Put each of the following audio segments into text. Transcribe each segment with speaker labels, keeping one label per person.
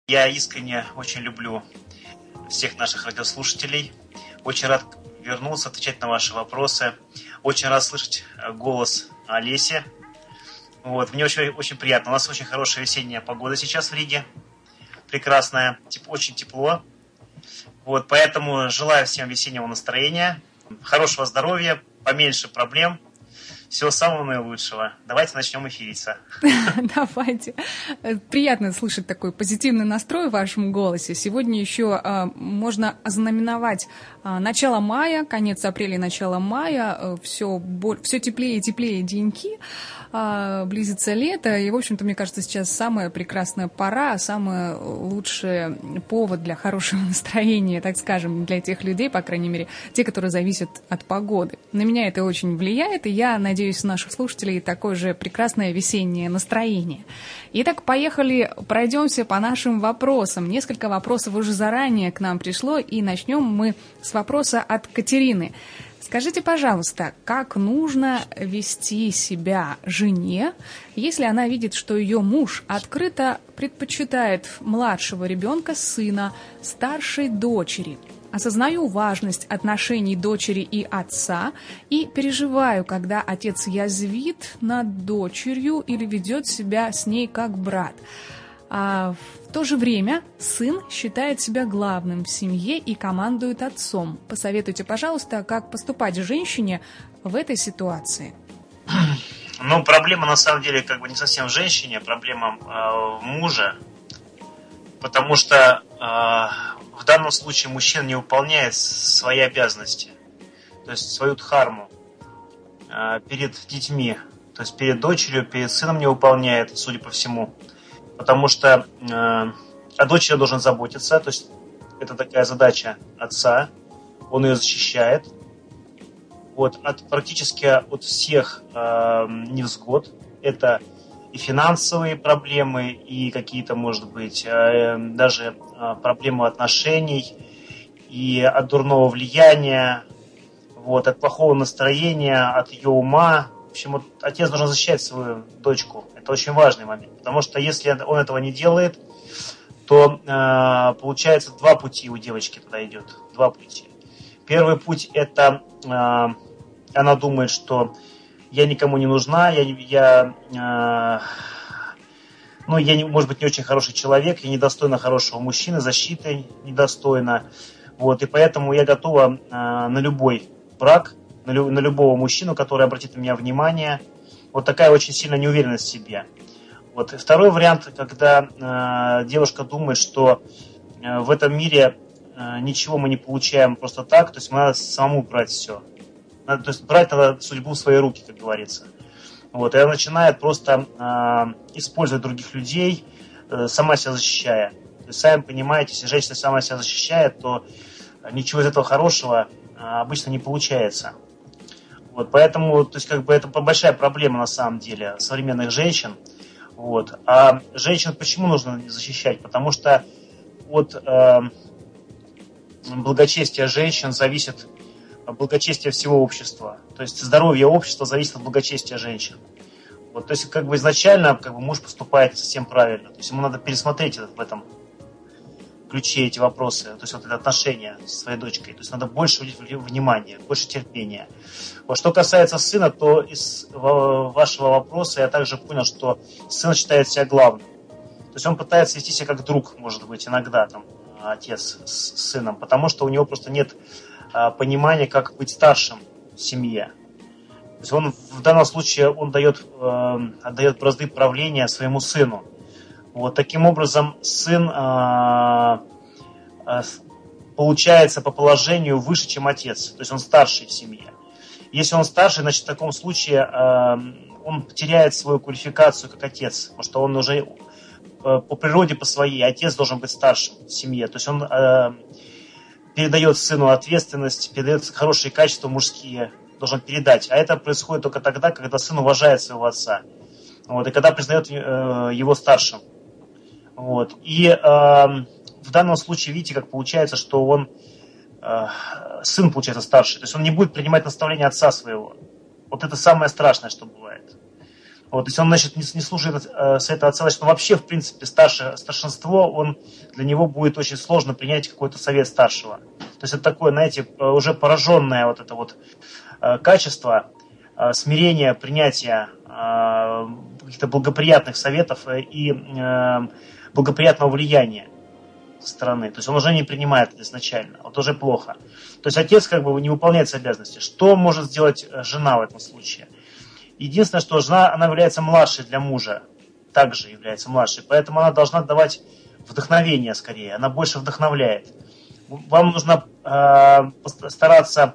Speaker 1: Я искренне очень люблю всех наших радиослушателей. Очень рад вернуться, отвечать на ваши вопросы. Очень рад слышать голос Олеси. Мне очень приятно. У нас очень хорошая весенняя погода сейчас в Риге. Прекрасная, очень тепло. Поэтому желаю всем весеннего настроения, хорошего здоровья, поменьше проблем. Всего самого наилучшего. Давайте начнем эфириться.
Speaker 2: Давайте. Приятно слышать такой позитивный настрой в вашем голосе. Сегодня еще можно ознаменовать начало мая, конец апреля, начало мая. Все теплее и теплее деньки. Близится лето. И, в общем-то, мне кажется, сейчас самая прекрасная пора, самый лучший повод для хорошего настроения, так скажем, для тех людей, по крайней мере, те, которые зависят от погоды. На меня это очень влияет, и я надеюсь, у наших слушателей такое же прекрасное весеннее настроение. Итак, поехали, пройдемся по нашим вопросам. Несколько вопросов уже заранее к нам пришло, и начнем мы с вопроса от Катерины. Скажите, пожалуйста, как нужно вести себя жене, если она видит, что ее муж открыто предпочитает младшего ребенка, сына, старшей дочери? Осознаю важность отношений дочери и отца и переживаю, когда отец язвит над дочерью или ведет себя с ней как брат. А в то же время сын считает себя главным в семье и командует отцом. Посоветуйте, пожалуйста, как поступать женщине в этой ситуации.
Speaker 1: Проблема на самом деле не совсем в женщине, а проблема в муже. Потому что в данном случае мужчина не выполняет свои обязанности, то есть свою дхарму перед детьми, то есть перед дочерью, перед сыном не выполняет, судя по всему. Потому что о дочери должен заботиться, то есть это такая задача отца, он ее защищает. Практически от всех невзгод, это и финансовые проблемы, и какие-то, может быть, даже проблемы отношений, и от дурного влияния, от плохого настроения, от ее ума. В общем, отец должен защищать свою дочку. Это очень важный момент. Потому что если он этого не делает, то получается два пути у девочки тогда идет. Два пути. Первый путь – это она думает, что я никому не нужна, может быть, не очень хороший человек, я недостойна хорошего мужчины, защиты недостойна. И поэтому я готова на любой брак, на любого мужчину, который обратит на меня внимание. Такая очень сильная неуверенность в себе. Второй вариант, когда девушка думает, что в этом мире ничего мы не получаем просто так, то есть надо самому брать все. То есть брать надо судьбу в свои руки, как говорится. И она начинает просто использовать других людей, сама себя защищая. То есть, сами понимаете, если женщина сама себя защищает, то ничего из этого хорошего обычно не получается. Поэтому, то есть, это большая проблема на самом деле современных женщин. А женщин почему нужно защищать? Потому что от благочестия женщин зависит благочестие всего общества. То есть здоровье общества зависит от благочестия женщин. То есть изначально муж поступает совсем правильно. То есть ему надо пересмотреть в этом ключе эти вопросы, то есть это отношения со своей дочкой. То есть надо больше внимания, больше терпения. Что касается сына, то из вашего вопроса я также понял, что сын считает себя главным. То есть он пытается вести себя как друг, может быть, иногда отец с сыном, потому что у него просто нет понимания, как быть старшим в семье. То есть он в данном случае отдает бразды правления своему сыну. Таким образом, сын получается по положению выше, чем отец. То есть он старший в семье. Если он старший, значит в таком случае он теряет свою квалификацию как отец. Потому что он уже по природе, по своей, отец должен быть старшим в семье. То есть он передает сыну ответственность, передает хорошие качества мужские, должен передать. А это происходит только тогда, когда сын уважает своего отца. И когда признает его старшим. И в данном случае, видите, как получается, что сын получается старший. То есть он не будет принимать наставления отца своего. Это самое страшное, что бывает. Вот, то есть он, значит, не слушает совета отца, значит, вообще, в принципе, старшинство, для него будет очень сложно принять какой-то совет старшего. То есть это такое, знаете, уже пораженное вот это вот качество смирения, принятия каких-то благоприятных советов и благоприятного влияния со стороны. То есть он уже не принимает это изначально. Вот уже плохо. То есть отец как бы не выполняет свои обязанности. Что может сделать жена в этом случае? Единственное, что жена, она является младшей для мужа. Также является младшей. Поэтому она должна давать вдохновение скорее. Она больше вдохновляет. Вам нужно стараться...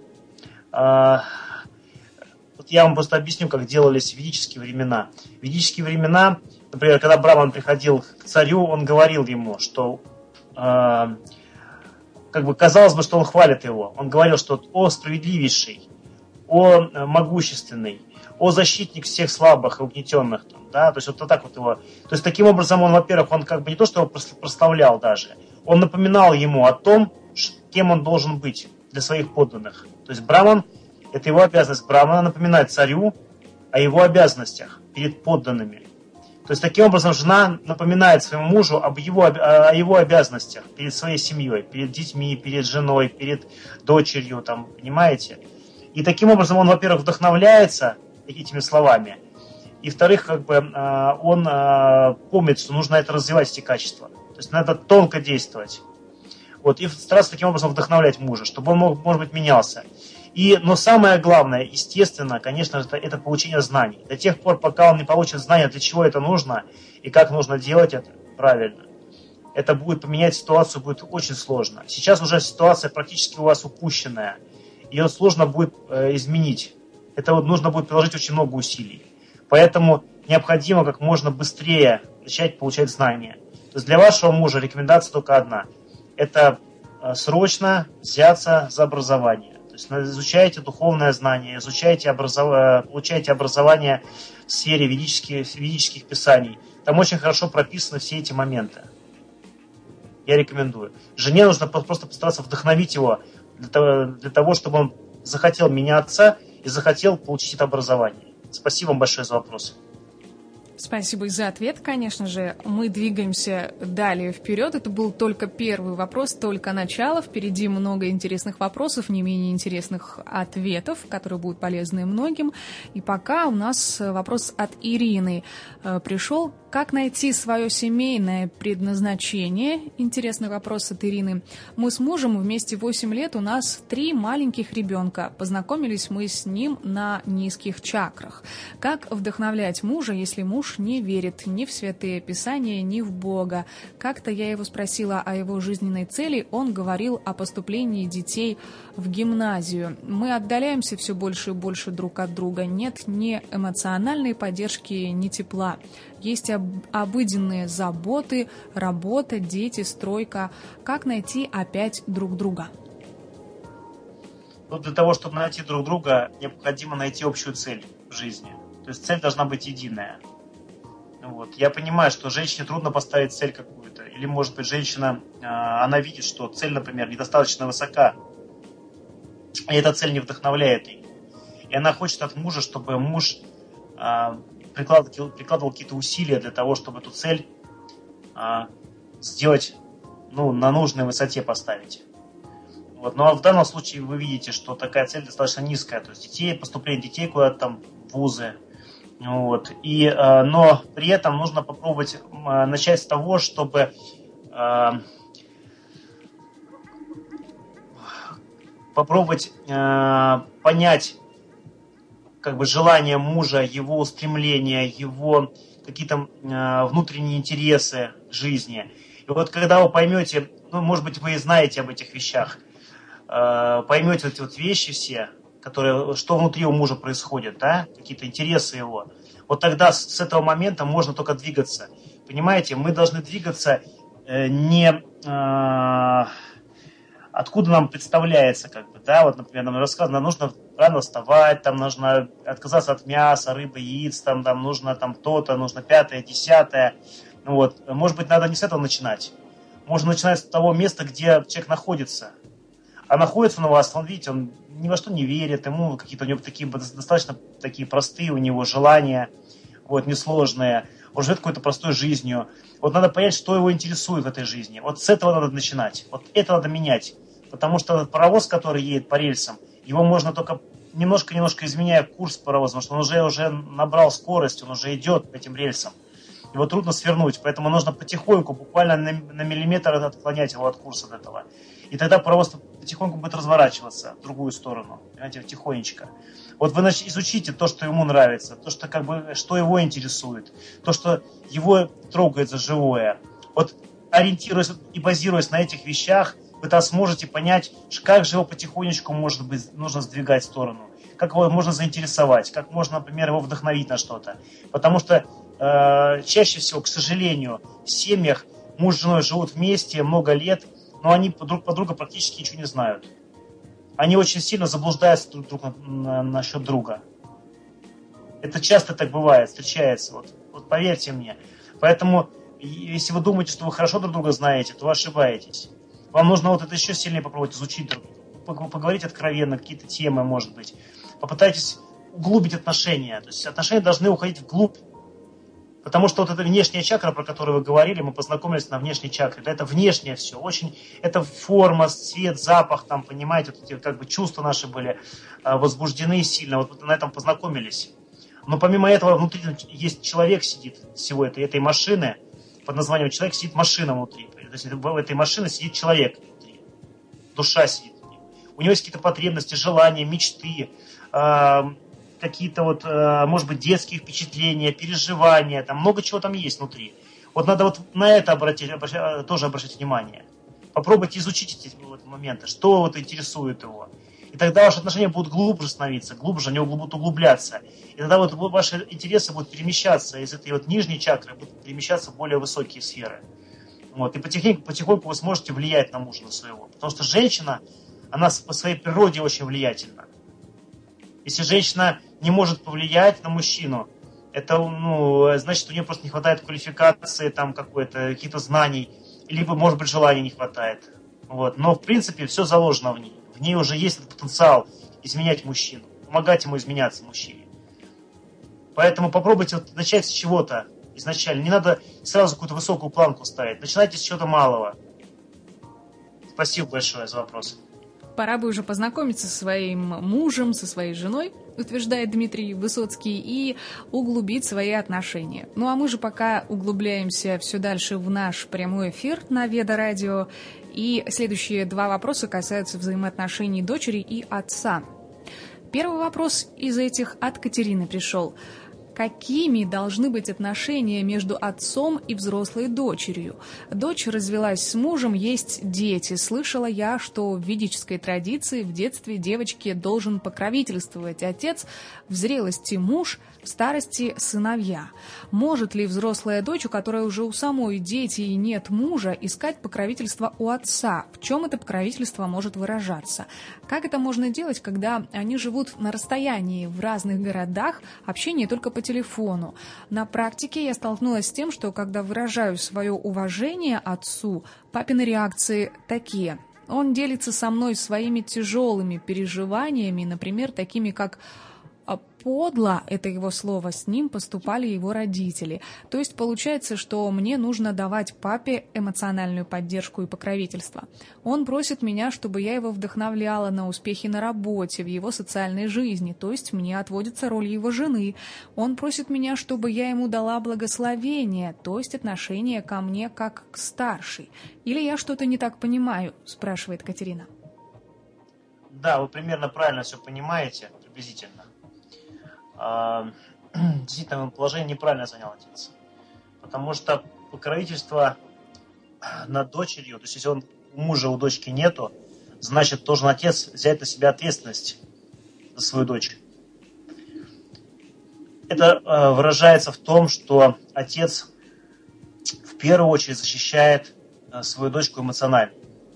Speaker 1: вот я вам просто объясню, как делались в ведические времена. В ведические времена, например, когда Браман приходил к царю, он говорил ему, что... как бы казалось бы, что он хвалит его. Он говорил, что «О справедливейший, о могущественный, о защитник всех слабых и угнетенных». Да? То есть вот так вот его. То есть таким образом он, во-первых, он как бы не то, что его прославлял даже, он напоминал ему о том, кем он должен быть для своих подданных. То есть Браман, это его обязанность Брамана напоминать царю о его обязанностях перед подданными. То есть таким образом жена напоминает своему мужу о его обязанностях перед своей семьей, перед детьми, перед женой, перед дочерью, там, понимаете? И таким образом он, во-первых, вдохновляется этими словами, и, во-вторых, как бы он помнит, что нужно это развивать, эти качества. То есть надо тонко действовать. Вот, и стараться таким образом вдохновлять мужа, чтобы он, может быть, менялся. Но самое главное, естественно, конечно же, это получение знаний. До тех пор, пока он не получит знания, для чего это нужно и как нужно делать это правильно, это будет поменять ситуацию, будет очень сложно. Сейчас уже ситуация практически у вас упущенная. Ее сложно будет изменить. Это вот нужно будет приложить очень много усилий. Поэтому необходимо как можно быстрее начать получать знания. То есть для вашего мужа рекомендация только одна. Это срочно взяться за образование. То есть изучайте духовное знание, получайте образование в сфере ведических писаний. Там очень хорошо прописаны все эти моменты. Я рекомендую. Жене нужно просто постараться вдохновить его для того, чтобы он захотел меняться и захотел получить это образование. Спасибо вам большое за вопрос.
Speaker 2: Спасибо и за ответ, конечно же. Мы двигаемся далее вперед. Это был только первый вопрос, только начало. Впереди много интересных вопросов, не менее интересных ответов, которые будут полезны многим. И пока у нас вопрос от Ирины пришел. Как найти свое семейное предназначение? Интересный вопрос от Ирины. Мы с мужем вместе 8 лет, у нас 3 маленьких ребенка. Познакомились мы с ним на низких чакрах. Как вдохновлять мужа, если муж не верит ни в святые писания, ни в Бога? Как-то я его спросила о его жизненной цели, он говорил о поступлении детей в гимназию. Мы отдаляемся все больше и больше друг от друга. Нет ни эмоциональной поддержки, ни тепла. Есть обыденные заботы, работа, дети, стройка. Как найти опять друг друга?
Speaker 1: Для того, чтобы найти друг друга, необходимо найти общую цель в жизни. То есть цель должна быть единая. Вот. Я понимаю, что женщине трудно поставить цель какую-то. Или, может быть, женщина, она видит, что цель, например, недостаточно высока. И эта цель не вдохновляет ее. И она хочет от мужа, чтобы муж прикладывал какие-то усилия для того, чтобы эту цель сделать, на нужной высоте поставить. Вот. Но в данном случае вы видите, что такая цель достаточно низкая. То есть поступление детей куда-то там в вузы. Вот. Но при этом нужно попробовать начать с того, чтобы попробовать понять как бы желания мужа, его устремления, его какие-то внутренние интересы к жизни. И вот когда вы поймете, может быть, вы и знаете об этих вещах, поймете эти вот вещи все, что внутри у мужа происходит, да, какие-то интересы его, вот тогда с этого момента можно только двигаться. Понимаете, мы должны двигаться не откуда нам представляется, как бы, да, вот, например, нам рассказано, нужно рано вставать, там нужно отказаться от мяса, рыбы, яиц, там нужно то-то, нужно 5-е, 10-е. Вот. Может быть, надо не с этого начинать. Можно начинать с того места, где человек находится. А находится он у вас, видите, он ни во что не верит, ему какие-то у него такие достаточно такие простые у него желания. вот, несложные, он живет какой-то простой жизнью. Вот надо понять, что его интересует в этой жизни. Вот с этого надо начинать. Вот это надо менять. Потому что этот паровоз, который едет по рельсам, его можно только немножко изменяя курс паровоза, потому что он уже набрал скорость, он уже идет по этим рельсам. Его трудно свернуть, поэтому нужно потихоньку, буквально на миллиметр отклонять его от курса от этого. И тогда паровоз потихоньку будет разворачиваться в другую сторону, понимаете, тихонечко. Вот вы изучите то, что ему нравится, то, что, что его интересует, то, что его трогает за живое. Вот ориентируясь и базируясь на этих вещах, вы тогда сможете понять, как же его потихонечку, может быть, нужно сдвигать в сторону, как его можно заинтересовать, как можно, например, его вдохновить на что-то. Потому что чаще всего, к сожалению, в семьях муж с женой живут вместе много лет, но они друг по другу практически ничего не знают. Они очень сильно заблуждаются друг насчет друга. Это часто так бывает, встречается, вот поверьте мне. Поэтому, если вы думаете, что вы хорошо друг друга знаете, то вы ошибаетесь. Вам нужно вот это еще сильнее попробовать изучить друг друга, поговорить откровенно, какие-то темы, может быть. Попытайтесь углубить отношения. То есть отношения должны уходить вглубь. Потому что вот эта внешняя чакра, про которую вы говорили, мы познакомились на внешней чакре. Да, это внешнее все. Очень, это форма, цвет, запах, там, понимаете, вот эти как бы чувства наши были возбуждены сильно. Вот на этом познакомились. Но помимо этого внутри есть человек сидит всего этой машины. Под названием человек сидит машина внутри. То есть в этой машине сидит человек внутри. Душа сидит внутри. У него есть какие-то потребности, желания, мечты, какие-то вот, может быть, детские впечатления, переживания, там много чего там есть внутри. Вот надо вот на это тоже обращать внимание. Попробуйте изучить эти вот моменты, что вот интересует его. И тогда ваши отношения будут глубже становиться, глубже, они будут углубляться. И тогда вот ваши интересы будут перемещаться из этой вот нижней чакры, будут перемещаться в более высокие сферы. Вот. И потихоньку вы сможете влиять на мужа своего. Потому что женщина, она по своей природе очень влиятельна. Если женщина не может повлиять на мужчину, это, значит, у нее просто не хватает квалификации, там, каких-то знаний, либо, может быть, желания не хватает. Вот. Но, в принципе, все заложено в ней. В ней уже есть этот потенциал изменять мужчину, помогать ему изменяться мужчине. Поэтому попробуйте начать с чего-то изначально. Не надо сразу какую-то высокую планку ставить. Начинайте с чего-то малого. Спасибо большое за вопрос.
Speaker 2: Пора бы уже познакомиться со своим мужем, со своей женой, утверждает Дмитрий Высоцкий, и углубить свои отношения. Ну а мы же пока углубляемся все дальше в наш прямой эфир на Веда Радио. И следующие два вопроса касаются взаимоотношений дочери и отца. Первый вопрос из этих от Катерины пришел. Какими должны быть отношения между отцом и взрослой дочерью? Дочь развелась с мужем, есть дети. Слышала я, что в ведической традиции в детстве девочке должен покровительствовать отец, в зрелости муж, в старости сыновья. Может ли взрослая дочь, у которой уже у самой дети и нет мужа, искать покровительство у отца? В чем это покровительство может выражаться? Как это можно делать, когда они живут на расстоянии в разных городах, общение только по телефону? На практике я столкнулась с тем, что когда выражаю свое уважение отцу, папины реакции такие. Он делится со мной своими тяжелыми переживаниями, например, такими как «подло», это его слово, с ним поступали его родители. То есть получается, что мне нужно давать папе эмоциональную поддержку и покровительство. Он просит меня, чтобы я его вдохновляла на успехи на работе, в его социальной жизни, то есть мне отводится роль его жены. Он просит меня, чтобы я ему дала благословение, то есть отношение ко мне как к старшей. Или я что-то не так понимаю, спрашивает Катерина.
Speaker 1: Да, вы примерно правильно все понимаете, приблизительно. Действительно, положение неправильно занял отец. Потому что покровительство над дочерью, то есть если у мужа у дочки нету, значит, должен отец взять на себя ответственность за свою дочь. Это выражается в том, что отец в первую очередь защищает свою дочку эмоционально.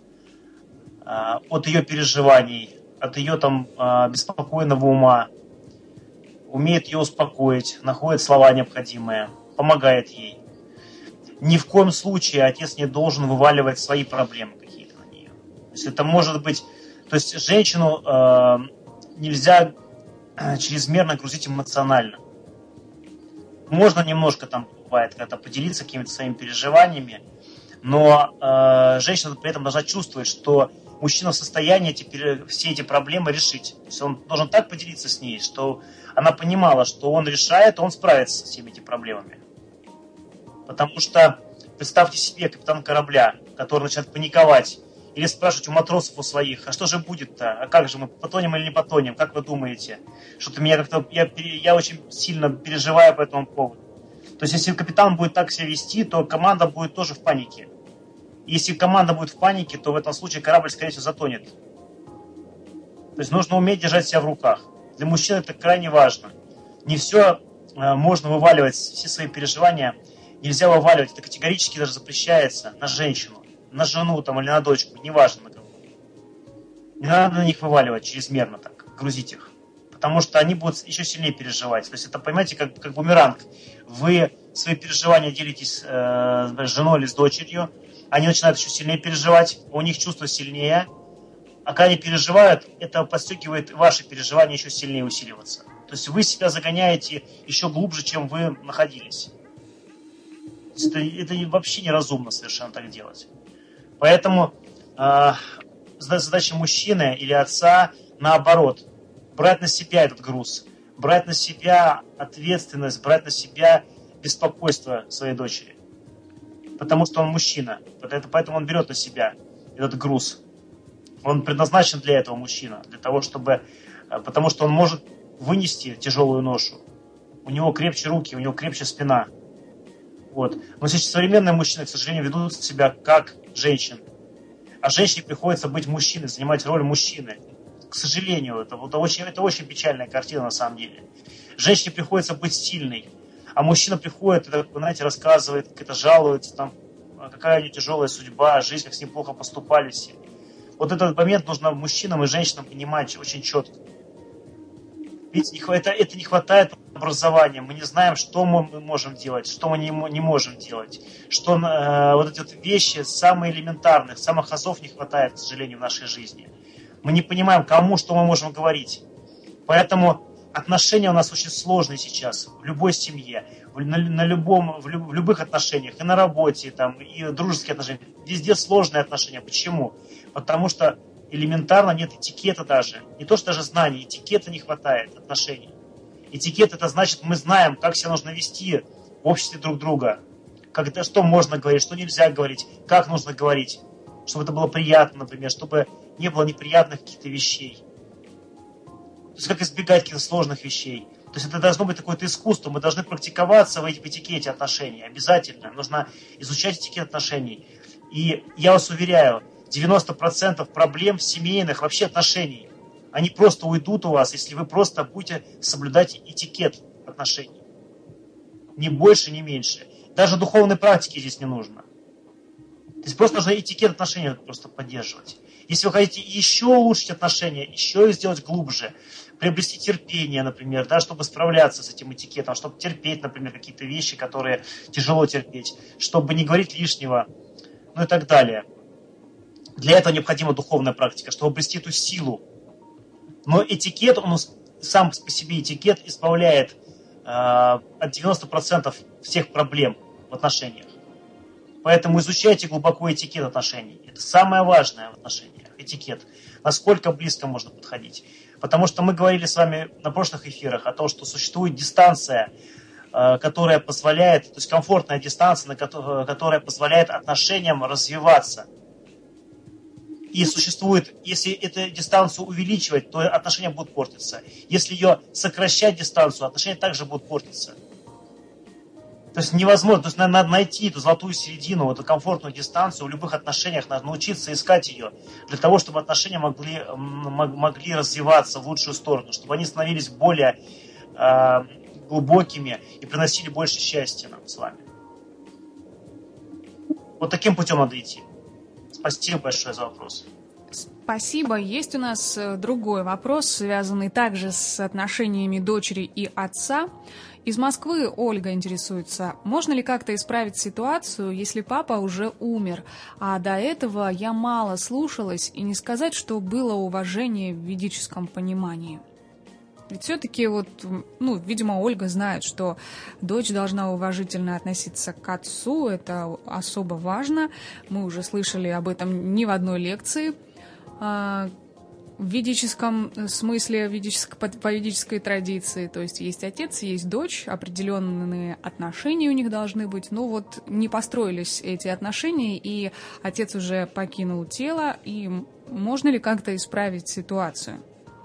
Speaker 1: От ее переживаний, от ее беспокойного ума, умеет ее успокоить, находит слова необходимые, помогает ей. Ни в коем случае отец не должен вываливать свои проблемы какие-то на нее. То есть это может быть... То есть женщину нельзя чрезмерно грузить эмоционально. Можно немножко там, бывает, когда поделиться какими-то своими переживаниями, но женщина при этом должна чувствовать, что мужчина в состоянии теперь все эти проблемы решить. То есть он должен так поделиться с ней, что она понимала, что он решает, он справится со всеми этими проблемами. Потому что представьте себе капитан корабля, который начинает паниковать, или спрашивать у матросов у своих, а что же будет-то? А как же мы, потонем или не потонем? Как вы думаете? Что-то меня как-то, я очень сильно переживаю по этому поводу. То есть, если капитан будет так себя вести, то команда будет тоже в панике. Если команда будет в панике, то в этом случае корабль, скорее всего, затонет. То есть, нужно уметь держать себя в руках. Для мужчин это крайне важно. Не все можно вываливать, все свои переживания нельзя вываливать. Это категорически даже запрещается на женщину, на жену там, или на дочку, неважно на кого. Не надо на них вываливать чрезмерно так, грузить их. Потому что они будут еще сильнее переживать. То есть это, понимаете, как бумеранг. Вы свои переживания делитесь с женой или с дочерью, они начинают еще сильнее переживать, у них чувства сильнее, а когда они переживают, это подстегивает ваши переживания еще сильнее усиливаться. То есть вы себя загоняете еще глубже, чем вы находились. Это вообще неразумно совершенно так делать. Поэтому задача мужчины или отца наоборот, брать на себя этот груз, брать на себя ответственность, брать на себя беспокойство своей дочери. Потому что он мужчина, поэтому он берет на себя этот груз. Он предназначен для этого мужчина, для того, потому что он может вынести тяжелую ношу. У него крепче руки, у него крепче спина. Вот. Но сейчас современные мужчины, к сожалению, ведут себя как женщины. А женщине приходится быть мужчиной, занимать роль мужчины. К сожалению, это очень печальная картина на самом деле. Женщине приходится быть сильной, а мужчина приходит и, знаете, рассказывает, как это жалуется, там, какая у него тяжелая судьба, жизнь, как с ним плохо поступали все. Вот этот момент нужно мужчинам и женщинам понимать очень четко. Ведь это не хватает образования. Мы не знаем, что мы можем делать, что мы не можем делать. Что вот эти вот вещи самые элементарные, самых азов не хватает, к сожалению, в нашей жизни. Мы не понимаем, кому что мы можем говорить. Поэтому отношения у нас очень сложные сейчас. В любой семье, в любых отношениях, и на работе, там, и дружеские отношения. Везде сложные отношения. Почему? Потому что элементарно нет этикета даже. Не то, что даже знаний, этикета не хватает отношений. Этикет — это значит, мы знаем, как себя нужно вести в обществе друг друга. Что можно говорить, что нельзя говорить, как нужно говорить. Чтобы это было приятно, например, чтобы не было неприятных каких-то вещей. То есть как избегать каких-то сложных вещей. То есть это должно быть какое-то искусство. Мы должны практиковаться в этикете отношений. Обязательно. Нужно изучать этикет отношений. И я вас уверяю, 90% проблем семейных, вообще отношений, они просто уйдут у вас, если вы просто будете соблюдать этикет отношений. Ни больше, ни меньше. Даже духовной практики здесь не нужно. То есть просто нужно этикет отношений просто поддерживать. Если вы хотите еще улучшить отношения, еще их сделать глубже, приобрести терпение, например, да, чтобы справляться с этим этикетом, чтобы терпеть, например, какие-то вещи, которые тяжело терпеть, чтобы не говорить лишнего, ну и так далее. Для этого необходима духовная практика, чтобы обрести эту силу. Но этикет, он сам по себе этикет избавляет от 90% всех проблем в отношениях. Поэтому изучайте глубоко этикет отношений. Это самое важное в отношениях, этикет. Насколько близко можно подходить. Потому что мы говорили с вами на прошлых эфирах о том, что существует дистанция, которая позволяет, то есть комфортная дистанция, которая позволяет отношениям развиваться. И существует, если эту дистанцию увеличивать, то отношения будут портиться. Если ее сокращать дистанцию, отношения также будут портиться. То есть невозможно, то есть надо найти эту золотую середину, эту комфортную дистанцию в любых отношениях, надо научиться искать ее, для того, чтобы отношения могли развиваться в лучшую сторону, чтобы они становились более глубокими и приносили больше счастья нам с вами. Вот таким путем надо идти. Спасибо большое за вопрос.
Speaker 2: Спасибо. Есть у нас другой вопрос, связанный также с отношениями дочери и отца. Из Москвы Ольга интересуется, можно ли как-то исправить ситуацию, если папа уже умер, а до этого я мало слушалась, и не сказать, что было уважение в ведическом понимании. Ведь все-таки вот, ну, видимо, Ольга знает, что дочь должна уважительно относиться к отцу, это особо важно. Мы уже слышали об этом не в одной лекции. В ведическом смысле, по ведической традиции, то есть отец, есть дочь, определенные отношения у них должны быть, но вот не построились эти отношения, и отец уже покинул тело, и можно ли как-то исправить ситуацию?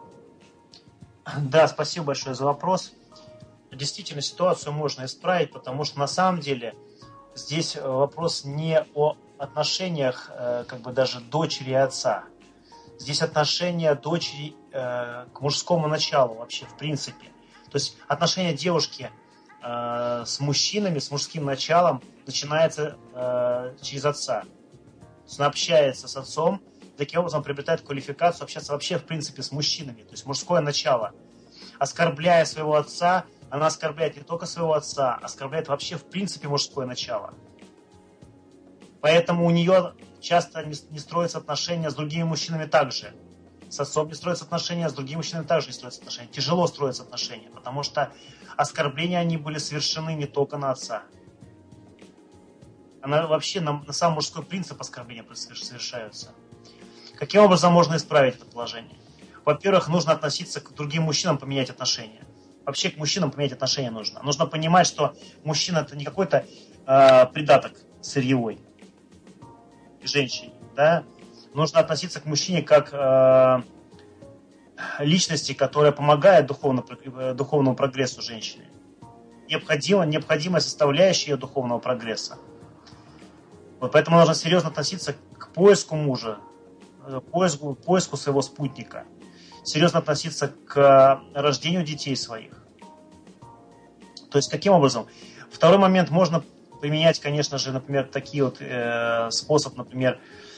Speaker 1: Да, спасибо большое за вопрос. Действительно, ситуацию можно исправить, потому что на самом деле здесь вопрос не о отношениях как бы даже дочери и отца. Здесь отношение дочери к мужскому началу вообще, в принципе. То есть отношение девушки с мужчинами, с мужским началом начинается через отца. То есть она общается с отцом, таким образом приобретает квалификацию общаться вообще, в принципе, с мужчинами. То есть мужское начало. Оскорбляя своего отца, она оскорбляет не только своего отца, оскорбляет вообще, в принципе, мужское начало. Поэтому у нее часто не строятся отношения с другими мужчинами также. С отцом не строятся отношения, с другими мужчинами также не строятся отношения. Тяжело строятся отношения, потому что оскорбления они были совершены не только на отца. Она вообще на сам мужской принцип оскорбления совершаются. Каким образом можно исправить это положение? Во-первых, нужно относиться к другим мужчинам, поменять отношения. Вообще к мужчинам поменять отношения нужно. Нужно понимать, что мужчина это не какой-то придаток сырьевой женщине, да, нужно относиться к мужчине как личности, которая помогает духовному прогрессу женщины. Необходимая составляющая ее духовного прогресса. Вот поэтому нужно серьезно относиться к поиску мужа, поиску своего спутника, серьезно относиться к рождению детей своих. То есть каким образом? Второй момент, можно применять, конечно же, например, такие вот способ, например,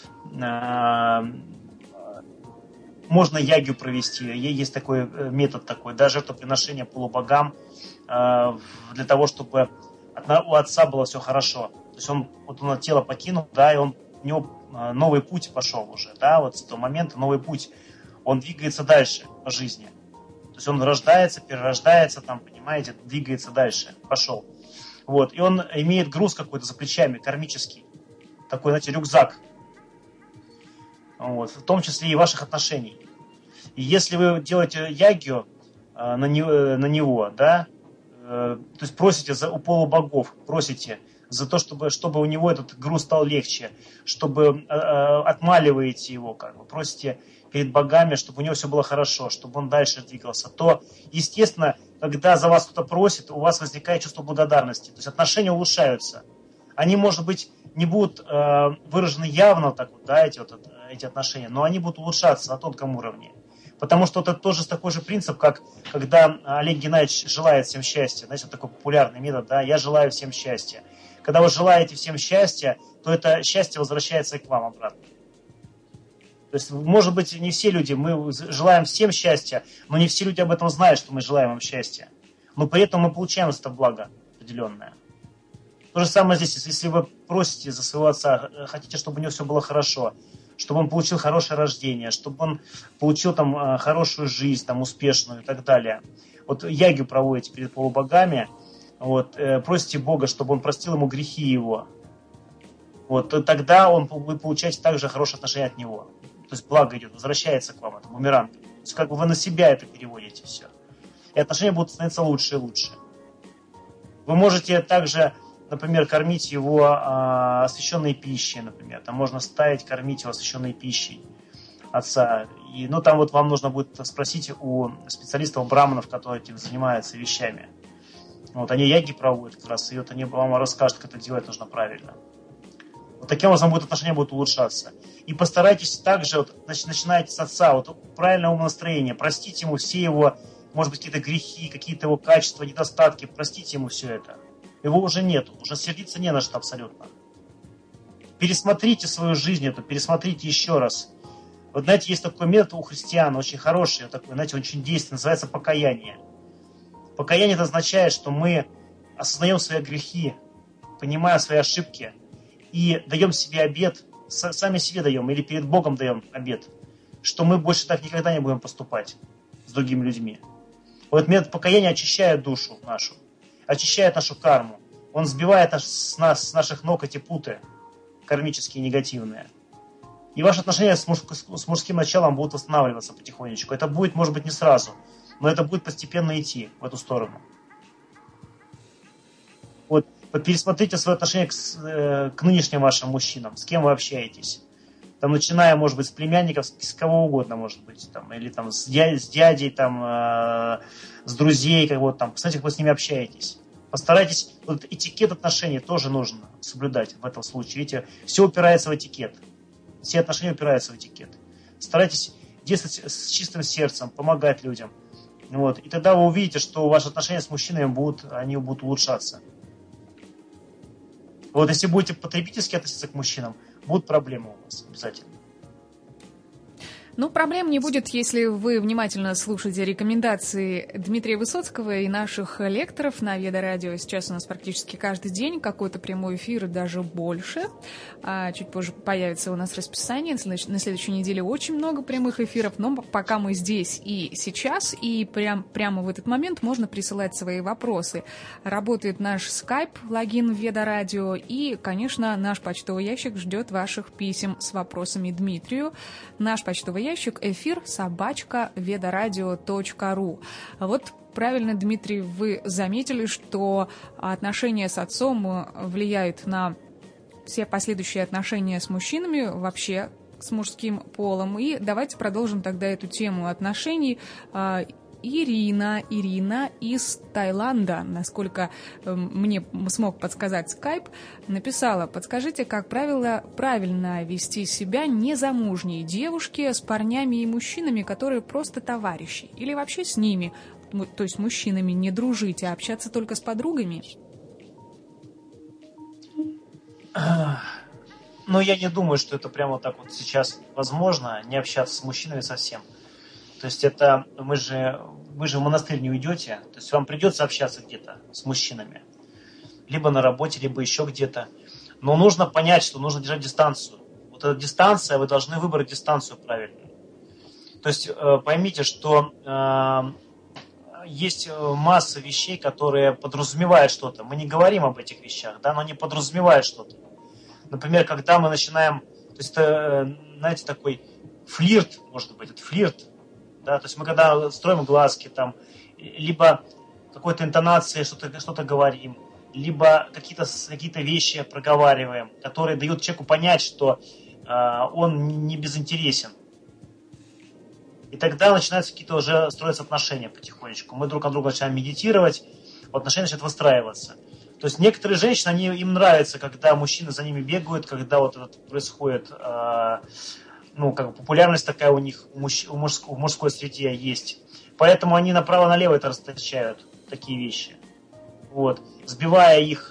Speaker 1: можно ягью провести. Есть такой метод такой, да, жертвоприношение полубогам для того, чтобы у отца было все хорошо. То есть он тело покинул, да, и у него новый путь пошел уже, да, вот с того момента новый путь. Он двигается дальше по жизни. То есть он рождается, перерождается, там, понимаете, двигается дальше, пошел. Вот. И он имеет груз какой-то за плечами, кармический. Такой, знаете, рюкзак. Вот. В том числе и ваших отношений. И если вы делаете ягью на него, да, то есть просите у полубогов, просите за то, чтобы у него этот груз стал легче, чтобы отмаливаете его, как бы, просите перед богами, чтобы у него все было хорошо, чтобы он дальше двигался, то, естественно, когда за вас кто-то просит, у вас возникает чувство благодарности. То есть отношения улучшаются. Они, может быть, не будут выражены явно так вот, да, эти отношения, но они будут улучшаться на тонком уровне. Потому что это тоже такой же принцип, как когда Олег Геннадьевич желает всем счастья. Знаете, вот такой популярный метод, да, я желаю всем счастья. Когда вы желаете всем счастья, то это счастье возвращается к вам обратно. То есть, может быть, не все люди, мы желаем всем счастья, но не все люди об этом знают, что мы желаем им счастья. Но при этом мы получаем это благо определенное. То же самое здесь, если вы просите за своего отца, хотите, чтобы у него все было хорошо, чтобы он получил хорошее рождение, чтобы он получил там хорошую жизнь, там, успешную и так далее. Вот ягью проводите перед полубогами, вот, просите Бога, чтобы он простил ему грехи его. Вот, тогда вы получаете также хорошее отношение от него. То есть благо идет, возвращается к вам, это бумеранг. То есть как бы вы на себя это переводите все. И отношения будут становиться лучше и лучше. Вы можете также, например, кормить его освященной пищей, например. Там можно кормить его освященной пищей отца. И, там вот вам нужно будет спросить у специалистов, браманов, которые этим занимаются вещами. Вот они яги проводят как раз, и вот они вам расскажут, как это делать нужно правильно. Вот таким образом отношения будут улучшаться. И постарайтесь также, начинайте с отца, правильное умонастроение, простите ему все его, может быть, какие-то грехи, какие-то его качества, недостатки, простите ему все это. Его уже нет, уже сердиться не на что абсолютно. Пересмотрите свою жизнь пересмотрите еще раз. Вот знаете, есть такой метод у христиан, очень хороший, такой, знаете, очень действенный, называется покаяние. Покаяние это означает, что мы осознаем свои грехи, понимая свои ошибки, и даем себе обет, сами себе даем, или перед Богом даем обет, что мы больше так никогда не будем поступать с другими людьми. Вот метод покаяния очищает душу нашу, очищает нашу карму. Он сбивает с наших ног эти путы кармические, негативные. И ваши отношения с мужским началом будут восстанавливаться потихонечку. Это будет, может быть, не сразу, но это будет постепенно идти в эту сторону. Вот, пересмотрите свое отношение к нынешним вашим мужчинам, с кем вы общаетесь. Там, начиная, может быть, с племянников, с кого угодно, может быть, там, или там, с дядей, там, с друзей, там, посмотрите, как вы с ними общаетесь. Постарайтесь, вот этикет отношений тоже нужно соблюдать в этом случае. Видите, все упирается в этикет. Все отношения упираются в этикет. Старайтесь действовать с чистым сердцем, помогать людям. Вот. И тогда вы увидите, что ваши отношения с мужчинами будут улучшаться. Вот если будете потребительски относиться к мужчинам, будут проблемы у вас обязательно.
Speaker 2: Ну, проблем не будет, если вы внимательно слушаете рекомендации Дмитрия Высоцкого и наших лекторов на Веда Радио. Сейчас у нас практически каждый день какой-то прямой эфир, и даже больше. Чуть позже появится у нас расписание. На следующей неделе очень много прямых эфиров, но пока мы здесь и сейчас, и прямо в этот момент можно присылать свои вопросы. Работает наш скайп, логин Веда Радио, и, конечно, наш почтовый ящик ждет ваших писем с вопросами Дмитрию. Наш почтовый ящик эфир@vedoradio.ru. Вот правильно, Дмитрий, вы заметили, что отношения с отцом влияют на все последующие отношения с мужчинами, вообще с мужским полом. И давайте продолжим тогда эту тему отношений. Ирина из Таиланда, насколько мне смог подсказать скайп, написала: подскажите, как правильно вести себя незамужней девушке с парнями и мужчинами, которые просто товарищи, или вообще с ними, то есть мужчинами, не дружить, а общаться только с подругами?
Speaker 1: Но я не думаю, что это прямо так вот сейчас возможно, не общаться с мужчинами совсем. То есть это вы же в монастырь не уйдете, то есть вам придется общаться где-то с мужчинами, либо на работе, либо еще где-то. Но нужно понять, что нужно держать дистанцию. Вот эта дистанция, вы должны выбрать дистанцию правильную. То есть поймите, что есть масса вещей, которые подразумевают что-то. Мы не говорим об этих вещах, да, но они подразумевают что-то. Например, когда мы начинаем, то есть это, знаете, такой флирт, может быть, это флирт. Да, то есть мы когда строим глазки, там, либо какой-то интонацией что-то говорим, либо какие-то вещи проговариваем, которые дают человеку понять, что он не безинтересен. И тогда начинаются какие-то уже строятся отношения потихонечку. Мы друг на друга начинаем медитировать, отношения начинают выстраиваться. То есть некоторые женщины, им нравится, когда мужчины за ними бегают, когда вот это происходит... популярность такая у них в мужской среде есть. Поэтому они направо-налево это расточают, такие вещи. Вот. Сбивая их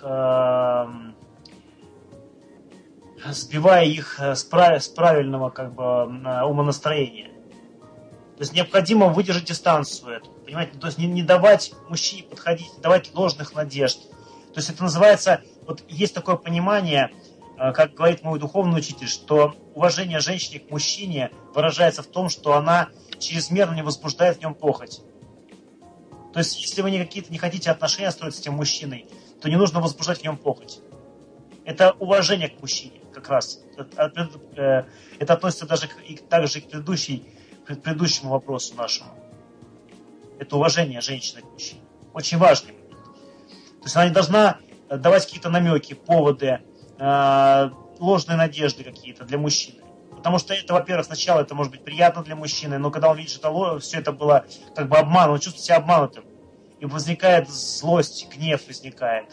Speaker 1: с правильного умонастроения. То есть необходимо выдержать дистанцию эту, понимаете? То есть не давать мужчине подходить, не давать ложных надежд. То есть это называется, вот есть такое понимание, как говорит мой духовный учитель, что уважение женщине к мужчине выражается в том, что она чрезмерно не возбуждает в нем похоть. То есть, если вы не хотите отношения строить с этим мужчиной, то не нужно возбуждать в нем похоть. Это уважение к мужчине, как раз. Это относится также к предыдущему вопросу нашему. Это уважение женщины к мужчине. Очень важный момент. То есть, она не должна давать какие-то намеки, поводы, ложные надежды какие-то для мужчины. Потому что это, во-первых, сначала это может быть приятно для мужчины, но когда он видит, что все это было как бы обман, он чувствует себя обманутым. И возникает злость, гнев возникает.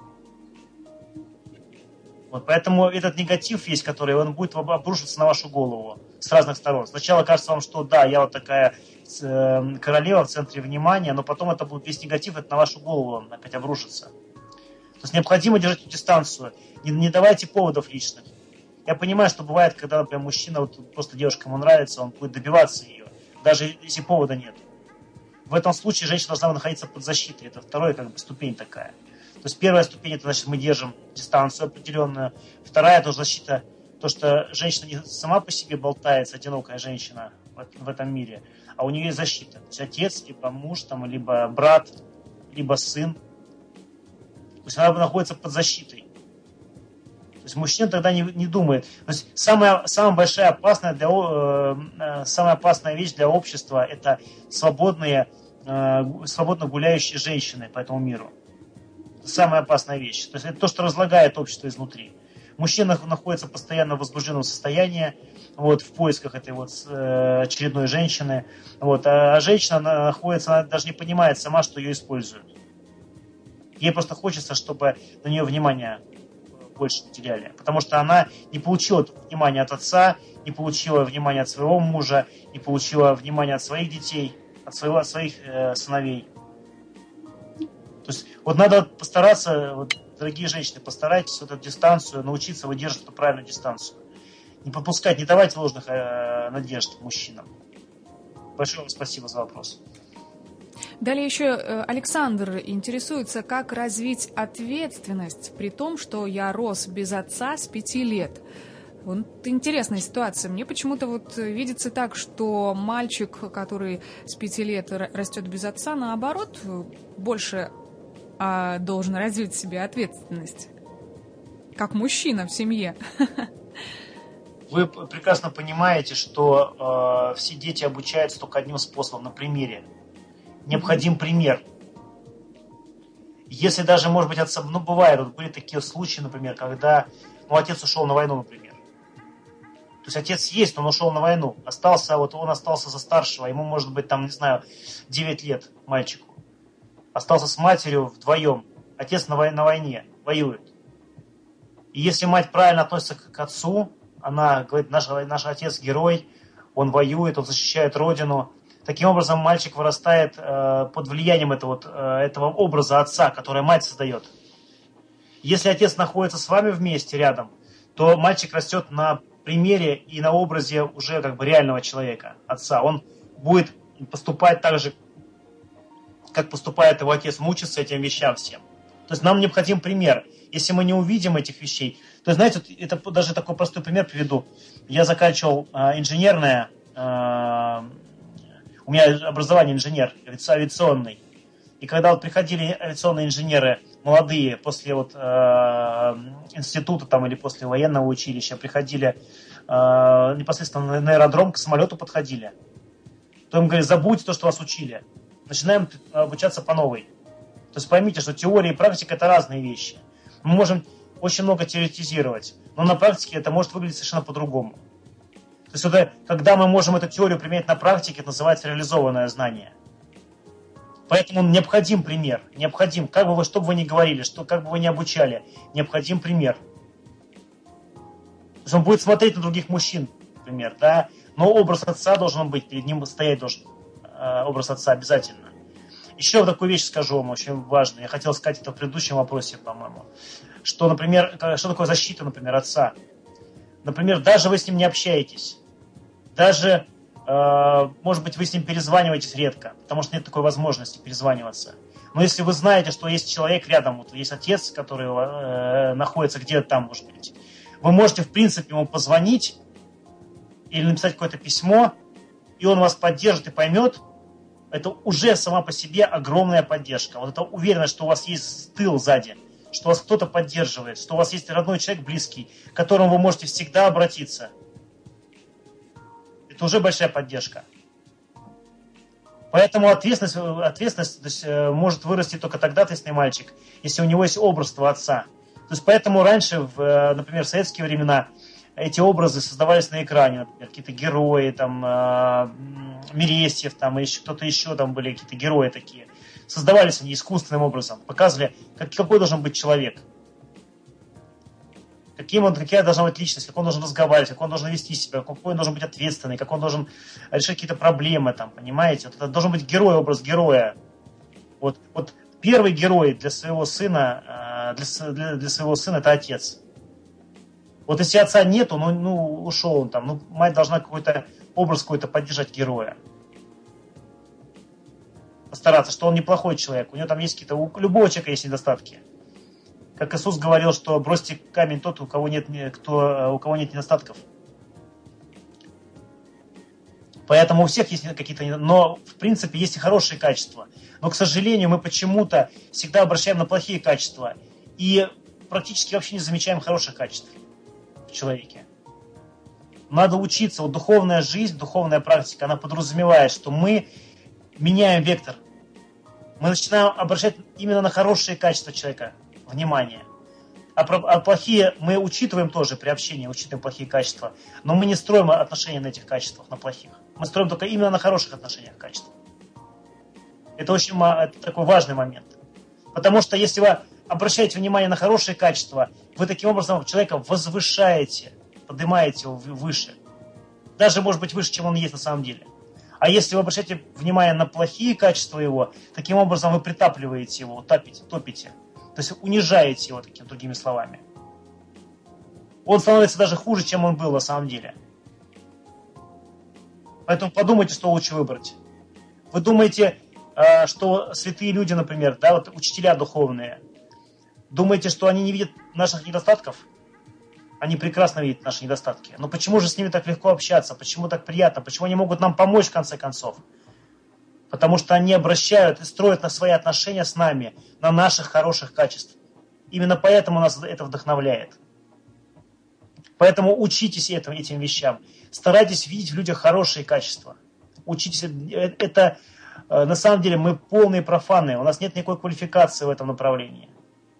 Speaker 1: Вот, поэтому этот негатив есть, который он будет обрушиваться на вашу голову с разных сторон. Сначала кажется вам, что да, я вот такая королева в центре внимания, но потом это будет весь негатив, это на вашу голову опять обрушится. То есть необходимо держать дистанцию. Не давайте поводов лишних. Я понимаю, что бывает, когда, например, мужчина, вот просто девушка ему нравится, он будет добиваться ее, даже если повода нет. В этом случае женщина должна находиться под защитой. Это вторая ступень такая. То есть первая ступень, это значит, мы держим дистанцию определенную. Вторая, это защита, то, что женщина не сама по себе болтается, одинокая женщина, в этом мире, а у нее есть защита. То есть отец, либо муж, там, либо брат, либо сын. То есть она находится под защитой. То есть мужчина тогда не думает. То есть самая опасная вещь для общества – это свободно гуляющие женщины по этому миру. Это самая опасная вещь. То есть это то, что разлагает общество изнутри. Мужчина находится постоянно в возбужденном состоянии, в поисках этой очередной женщины. А женщина находится, она даже не понимает сама, что ее используют. Ей просто хочется, чтобы на нее внимание больше уделяли. Потому что она не получила внимания от отца, не получила внимания от своего мужа, не получила внимания от своих детей, от своих сыновей. То есть надо постараться, дорогие женщины, постарайтесь эту дистанцию, научиться выдерживать эту правильную дистанцию. Не пропускать, не давайте ложных надежд мужчинам. Большое вам спасибо за вопрос.
Speaker 2: Далее еще Александр интересуется, как развить ответственность, при том, что я рос без отца с 5 лет. Интересная ситуация. Мне почему-то видится так, что мальчик, который с 5 лет растет без отца, наоборот, больше должен развить в себе ответственность. Как мужчина в семье.
Speaker 1: Вы прекрасно понимаете, что все дети обучаются только одним способом, на примере. Необходим пример. Если даже, может быть, отца, бывает, были такие случаи, например, когда отец ушел на войну, например. То есть отец есть, но он ушел на войну. Он остался за старшего, ему, может быть, 9 лет мальчику. Остался с матерью вдвоем. Отец на войне, воюет. И если мать правильно относится к отцу, она говорит, наш отец герой, он воюет, он защищает родину. Таким образом, мальчик вырастает под влиянием этого образа отца, который мать создает. Если отец находится с вами вместе, рядом, то мальчик растет на примере и на образе уже реального человека, отца. Он будет поступать так же, как поступает его отец, мучиться этим вещам всем. То есть нам необходим пример. Если мы не увидим этих вещей, то, знаете, это даже такой простой пример приведу. Я заканчивал инженерное, у меня образование инженер, авиационный. И когда приходили авиационные инженеры, молодые, после института или после военного училища, приходили непосредственно на аэродром, к самолету подходили, то им говорят, забудьте то, что вас учили. Начинаем обучаться по новой. То есть поймите, что теория и практика – это разные вещи. Мы можем очень много теоретизировать, но на практике это может выглядеть совершенно по-другому. То есть когда мы можем эту теорию применять на практике, это называется реализованное знание. Поэтому необходим пример. Необходим, что бы вы ни говорили, как бы вы ни обучали, необходим пример. То есть он будет смотреть на других мужчин, например, да, но образ отца должен быть, перед ним стоять должен образ отца обязательно. Еще такую вещь скажу вам, очень важную. Я хотел сказать это в предыдущем вопросе, по-моему. Что, например, что такое защита, например, отца? Например, даже вы с ним не общаетесь, даже, может быть, вы с ним перезваниваетесь редко, потому что нет такой возможности перезваниваться. Но если вы знаете, что есть человек рядом, есть отец, который находится где-то там, может быть, вы можете, в принципе, ему позвонить или написать какое-то письмо, и он вас поддержит и поймет. Это уже сама по себе огромная поддержка. Это уверенность, что у вас есть тыл сзади, что вас кто-то поддерживает, что у вас есть родной человек близкий, к которому вы можете всегда обратиться. Это уже большая поддержка. Поэтому ответственность может вырасти только тогда, если мальчик, если у него есть образ твоего отца. То есть поэтому раньше, например, в советские времена, эти образы создавались на экране, например, какие-то герои, Мерестьев, или кто-то еще, были какие-то герои такие. Создавались они искусственным образом, показывали, какой должен быть человек, какая должна быть личность, как он должен разговаривать, как он должен вести себя, какой он должен быть ответственный, как он должен решать какие-то проблемы, понимаете? Это должен быть герой, образ героя. Вот первый герой для своего сына, для своего сына это отец. Если отца нету, ушел он мать должна какой-то образ поддержать героя. Постараться, что он неплохой человек. У него есть у любого человека есть недостатки. Как Иисус говорил, что бросьте камень тот, у кого нет недостатков. Поэтому у всех есть какие-то... Но, в принципе, есть и хорошие качества. Но, к сожалению, мы почему-то всегда обращаем на плохие качества. И практически вообще не замечаем хороших качеств в человеке. Надо учиться. Вот духовная жизнь, духовная практика, она подразумевает, что мы меняем вектор. Мы начинаем обращать именно на хорошие качества человека внимание. А плохие мы учитываем тоже при общении, учитываем плохие качества. Но мы не строим отношения на этих качествах, на плохих. Мы строим только именно на хороших отношениях качеств. Это это такой важный момент. Потому что если вы обращаете внимание на хорошие качества, вы таким образом человека возвышаете, поднимаете его выше. Даже, может быть, выше, чем он есть на самом деле. А если вы обращаете внимание на плохие качества его, таким образом вы притапливаете его, топите. То есть унижаете его, такими другими словами. Он становится даже хуже, чем он был на самом деле. Поэтому подумайте, что лучше выбрать. Вы думаете, что святые люди, например, да, вот учителя духовные, думаете, что они не видят наших недостатков? Они прекрасно видят наши недостатки. Но почему же с ними так легко общаться? Почему так приятно? Почему они могут нам помочь в конце концов? Потому что они обращают и строят на свои отношения с нами, на наших хороших качеств. Именно поэтому нас это вдохновляет. Поэтому учитесь этим вещам. Старайтесь видеть в людях хорошие качества. Учитесь. Это на самом деле мы полные профаны. У нас нет никакой квалификации в этом направлении.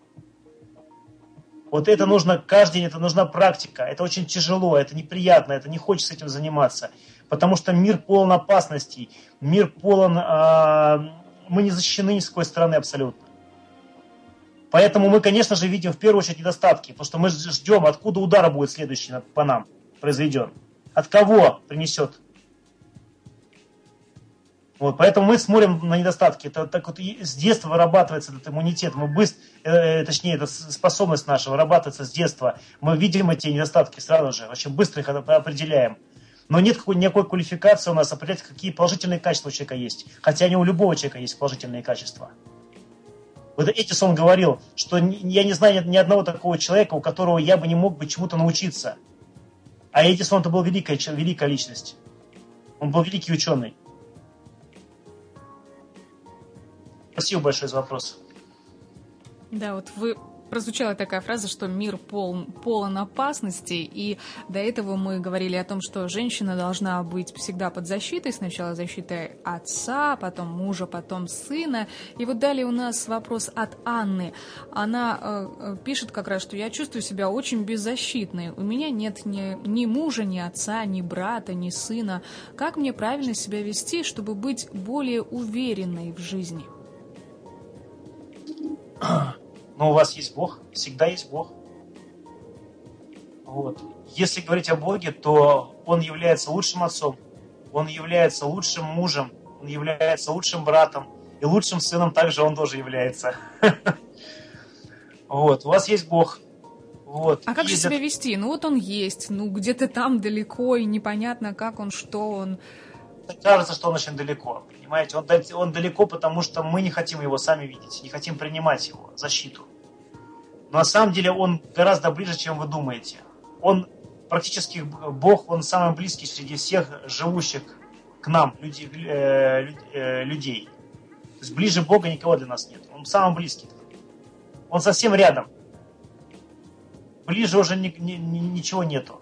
Speaker 1: Вот это нужно каждый день, это нужна практика. Это очень тяжело, это неприятно, это не хочется этим заниматься. Потому что мир полон опасностей, мир полон... мы не защищены ни с какой стороны абсолютно. Поэтому мы, конечно же, видим в первую очередь недостатки. Потому что мы ждем, откуда удар будет следующий по нам произведен. От кого принесет. Вот, поэтому мы смотрим на недостатки. Это так вот с детства вырабатывается этот иммунитет. Мы точнее, эта способность наша вырабатывается с детства. Мы видим эти недостатки сразу же, очень быстро их определяем. Но нет никакой квалификации у нас определять, какие положительные качества у человека есть. Хотя они у любого человека есть положительные качества. Вот Эдисон говорил, что я не знаю ни одного такого человека, у которого я бы не мог бы чему-то научиться. А Эдисон это был великая личность. Он был великий ученый. Спасибо большое за вопрос.
Speaker 2: Да, вот прозвучала такая фраза, что мир полон опасностей, и до этого мы говорили о том, что женщина должна быть всегда под защитой, сначала защитой отца, потом мужа, потом сына. И вот далее у нас вопрос от Анны. Она пишет как раз, что я чувствую себя очень беззащитной. У меня нет ни мужа, ни отца, ни брата, ни сына. Как мне правильно себя вести, чтобы быть более уверенной в жизни?
Speaker 1: Но у вас есть Бог, всегда есть Бог. Вот. Если говорить о Боге, то Он является лучшим отцом, Он является лучшим мужем, Он является лучшим братом, и лучшим сыном также Он тоже является. Вот. У вас есть Бог. Вот.
Speaker 2: А как же себя вести? Ну вот Он есть, где-то там далеко, и непонятно, как Он, что Он...
Speaker 1: Кажется, что Он очень далеко. Понимаете, он далеко, потому что мы не хотим его сами видеть, не хотим принимать его защиту. Но на самом деле он гораздо ближе, чем вы думаете. Он практически Бог, он самый близкий среди всех живущих к нам людей. То есть ближе Бога никого для нас нет. Он самый близкий. Он совсем рядом. Ближе уже ничего нету.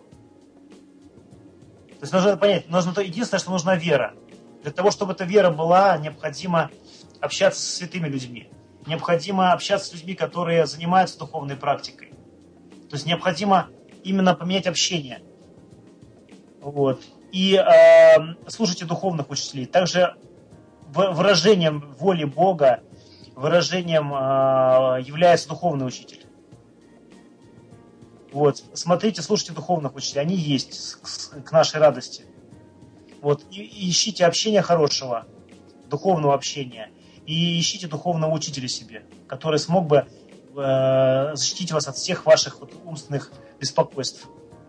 Speaker 1: То есть нужно понять, единственное, что нужна вера. Для того, чтобы эта вера была, необходимо общаться со святыми людьми. Необходимо общаться с людьми, которые занимаются духовной практикой. То есть необходимо именно поменять общение. Вот. И слушайте духовных учителей. Также выражением воли Бога, выражением является духовный учитель. Вот. Смотрите, слушайте духовных учителей. Они есть к нашей радости. Вот. И ищите общения хорошего, духовного общения. И ищите духовного учителя себе, который смог бы защитить вас от всех ваших умственных беспокойств.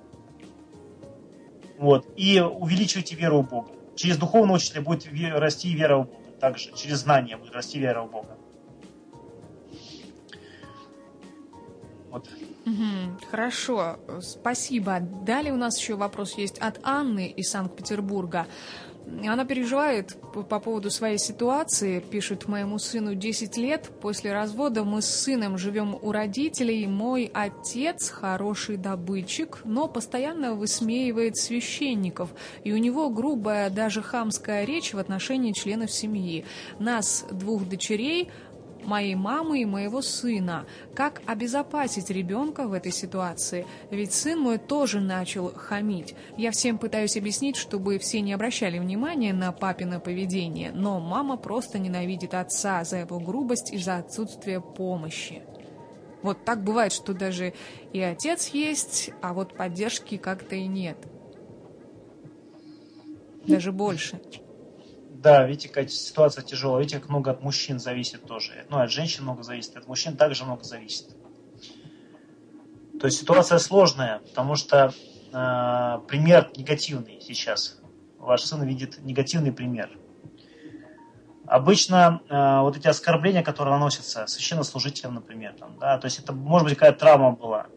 Speaker 1: Вот. И увеличивайте веру в Бога. Через духовного учителя будет расти вера в Бога. Также через знание будет расти вера в Бога. Вот.
Speaker 2: Хорошо, спасибо. Далее у нас еще вопрос есть от Анны из Санкт-Петербурга. Она переживает по поводу своей ситуации, пишет: моему сыну 10 лет, после развода мы с сыном живем у родителей, мой отец хороший добытчик, но постоянно высмеивает священников, и у него грубая, даже хамская речь в отношении членов семьи. Нас, 2 дочерей, моей мамы и моего сына. Как обезопасить ребенка в этой ситуации? Ведь сын мой тоже начал хамить. Я всем пытаюсь объяснить, чтобы все не обращали внимания на папино поведение, но мама просто ненавидит отца за его грубость и за отсутствие помощи. Вот так бывает, что даже и отец есть, а вот поддержки как-то и нет. Даже больше.
Speaker 1: Да, видите, какая ситуация тяжелая. Видите, как много от мужчин зависит тоже. Ну, от женщин много зависит, от мужчин также много зависит. То есть ситуация сложная, потому что пример негативный сейчас. Ваш сын видит негативный пример. Обычно вот эти оскорбления, которые наносятся священнослужителям, например, там, да, то есть это может быть какая-то травма была.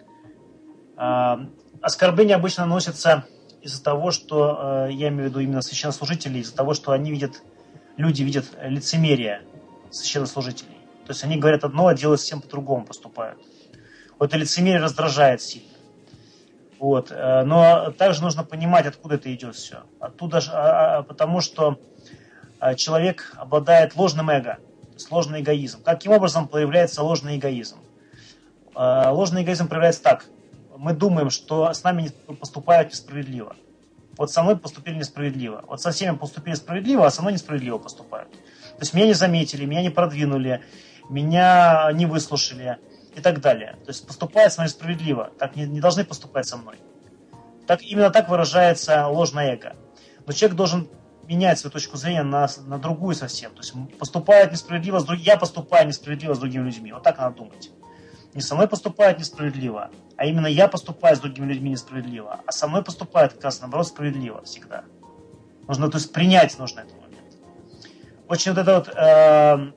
Speaker 1: Оскорбления обычно наносятся из-за того, что, я имею в виду именно священнослужителей, из-за того, что люди видят лицемерие священнослужителей. То есть они говорят одно, а делают совсем по-другому, поступают. Вот это лицемерие раздражает сильно. Вот. Но также нужно понимать, откуда это идет все. Оттуда, потому что человек обладает ложным эго, то есть ложный эгоизм. Каким образом проявляется ложный эгоизм? Ложный эгоизм проявляется так. Мы думаем, что с нами поступают несправедливо. Вот со мной поступили несправедливо. Вот со всеми поступили справедливо, а со мной несправедливо поступают. То есть меня не заметили, меня не продвинули, меня не выслушали и так далее. То есть поступают со мной несправедливо. Так не должны поступать со мной. Именно так выражается ложное эго. Но человек должен менять свою точку зрения на другую совсем. То есть поступает несправедливо я поступаю несправедливо с другими людьми. Вот так надо думать. Не со мной поступают несправедливо, а именно я поступаю с другими людьми несправедливо, а со мной поступает как раз наоборот справедливо всегда. Нужно, то есть принять нужно этот момент. Очень вот это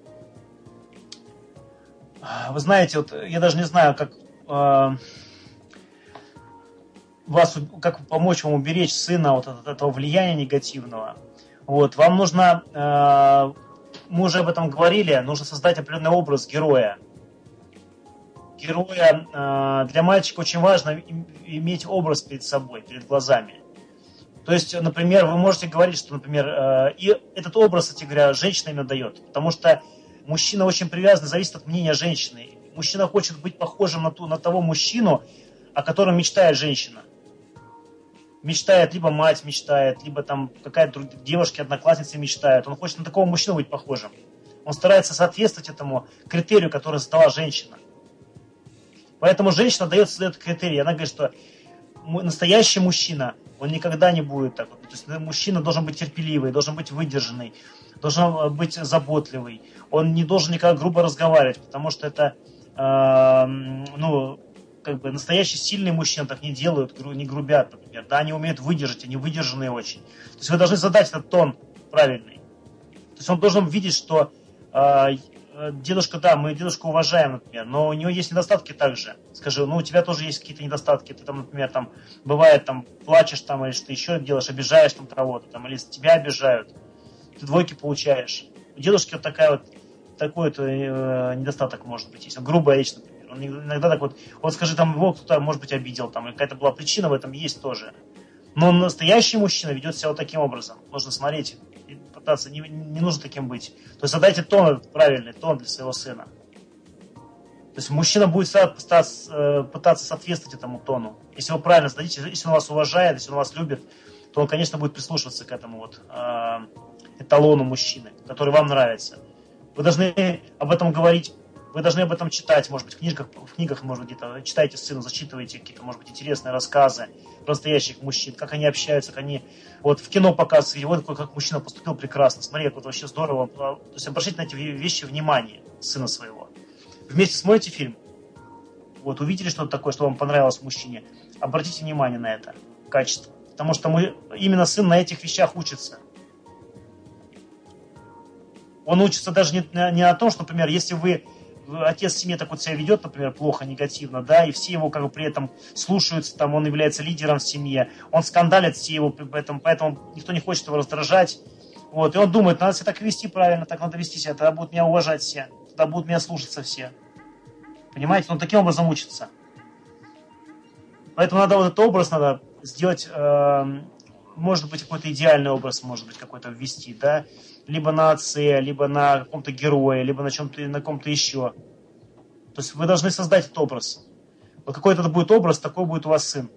Speaker 1: вот, вы знаете, вот я даже не знаю, как как помочь вам уберечь сына вот от этого влияния негативного. Вот, вам нужно, мы уже об этом говорили, нужно создать определенный образ героя. Для мальчика очень важно иметь образ перед собой, перед глазами. То есть, например, вы можете говорить, что, например, и этот образ, кстати говоря, женщина именно дает. Потому что мужчина очень привязан, зависит от мнения женщины. Мужчина хочет быть похожим на того мужчину, о котором мечтает женщина. Мечтает, либо мать мечтает, либо там какая-то девушка, одноклассница мечтает. Он хочет на такого мужчину быть похожим. Он старается соответствовать этому критерию, который задала женщина. Поэтому женщина задает критерии. Она говорит, что настоящий мужчина, он никогда не будет так. То есть мужчина должен быть терпеливый, должен быть выдержанный, должен быть заботливый. Он не должен никогда грубо разговаривать, потому что это, настоящий сильный мужчина так не делают, не грубят, например. Да, они умеют выдержать, они выдержанные очень. То есть вы должны задать этот тон правильный. То есть он должен видеть, что дедушка, да, мы дедушку уважаем, например, но у него есть недостатки также. Скажи, у тебя тоже есть какие-то недостатки. Ты там, например, там, бывает, там, плачешь там, или что еще делаешь, обижаешь там кого-то, там, или тебя обижают. Ты двойки получаешь. У дедушки вот такой недостаток может быть. Если грубая речь, например. Он иногда так вот скажи, там, его кто-то, может быть, обидел, там, или какая-то была причина в этом есть тоже. Но настоящий мужчина ведет себя вот таким образом. Нужно смотреть и пытаться, не нужно таким быть. То есть задайте тон, правильный тон для своего сына. То есть мужчина будет пытаться соответствовать этому тону. Если вы правильно зададите, если он вас уважает, если он вас любит, то он, конечно, будет прислушиваться к этому вот эталону мужчины, который вам нравится. Вы должны об этом говорить, вы должны об этом читать, может быть, в книгах, может быть, где-то читайте сыну, зачитывайте какие-то, может быть, интересные рассказы про настоящих мужчин, как они общаются, как они вот в кино показывают, вот как мужчина поступил прекрасно, смотри, как вот вообще здорово. То есть обращайте на эти вещи внимание сына своего. Вместе смотрите фильм, вот увидели что-то такое, что вам понравилось в мужчине, обратите внимание на это качество, потому что именно сын на этих вещах учится. Он учится даже не на том, что, например, если вы отец в семье так вот себя ведет, например, плохо, негативно, да, и все его как бы при этом слушаются, там, он является лидером в семье, он скандалит, все его, поэтому никто не хочет его раздражать, вот, и он думает, надо себя так вести правильно, так надо вести себя, тогда будут меня уважать все, тогда будут меня слушаться все. Понимаете? Он таким образом учится. Поэтому надо вот этот образ надо сделать, может быть, какой-то идеальный образ, может быть, какой-то ввести, да, либо на отце, либо на каком-то герое, либо на чем-то, на ком-то еще. То есть вы должны создать этот образ. Вот какой это будет образ, такой будет у вас сын.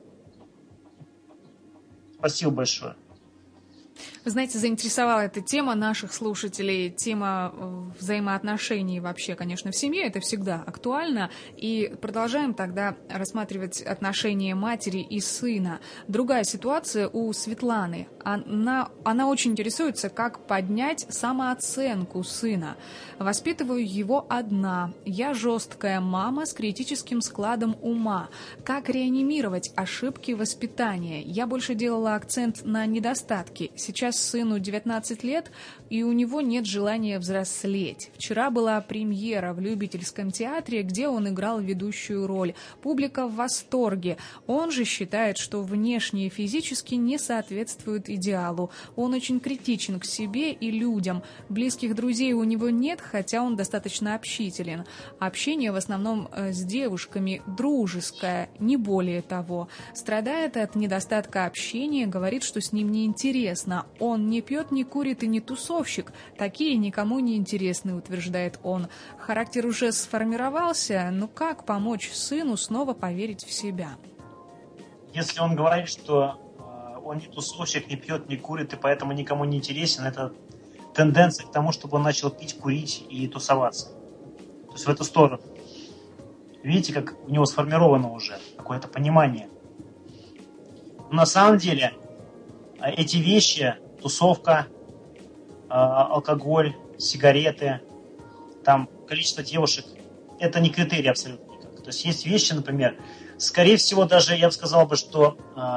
Speaker 1: Спасибо большое.
Speaker 2: Вы знаете, заинтересовала эта тема наших слушателей, тема взаимоотношений вообще, конечно, в семье, это всегда актуально. И продолжаем тогда рассматривать отношения матери и сына. Другая ситуация у Светланы. Она очень интересуется, как поднять самооценку сына. Воспитываю его одна. Я жесткая мама с критическим складом ума. Как реанимировать ошибки воспитания? Я больше делала акцент на недостатки. Сейчас сыну 19 лет, и у него нет желания взрослеть. Вчера была премьера в любительском театре, где он играл ведущую роль. Публика в восторге. Он же считает, что внешне и физически не соответствует идеалу. Он очень критичен к себе и людям. Близких друзей у него нет, хотя он достаточно общителен. Общение в основном с девушками дружеское, не более того. Страдает от недостатка общения, говорит, что с ним неинтересно. Он не пьет, не курит и не тусовщик. Такие никому не интересны, утверждает он. Характер уже сформировался, но как помочь сыну снова поверить в себя?
Speaker 1: Если он говорит, что он не тусовщик, не пьет, не курит, и поэтому никому не интересен, это тенденция к тому, чтобы он начал пить, курить и тусоваться. То есть в эту сторону. Видите, как у него сформировано уже какое-то понимание. Но на самом деле эти вещи, тусовка, алкоголь, сигареты, там количество девушек, это не критерий абсолютно никак. То есть есть вещи, например, скорее всего даже я бы сказал, что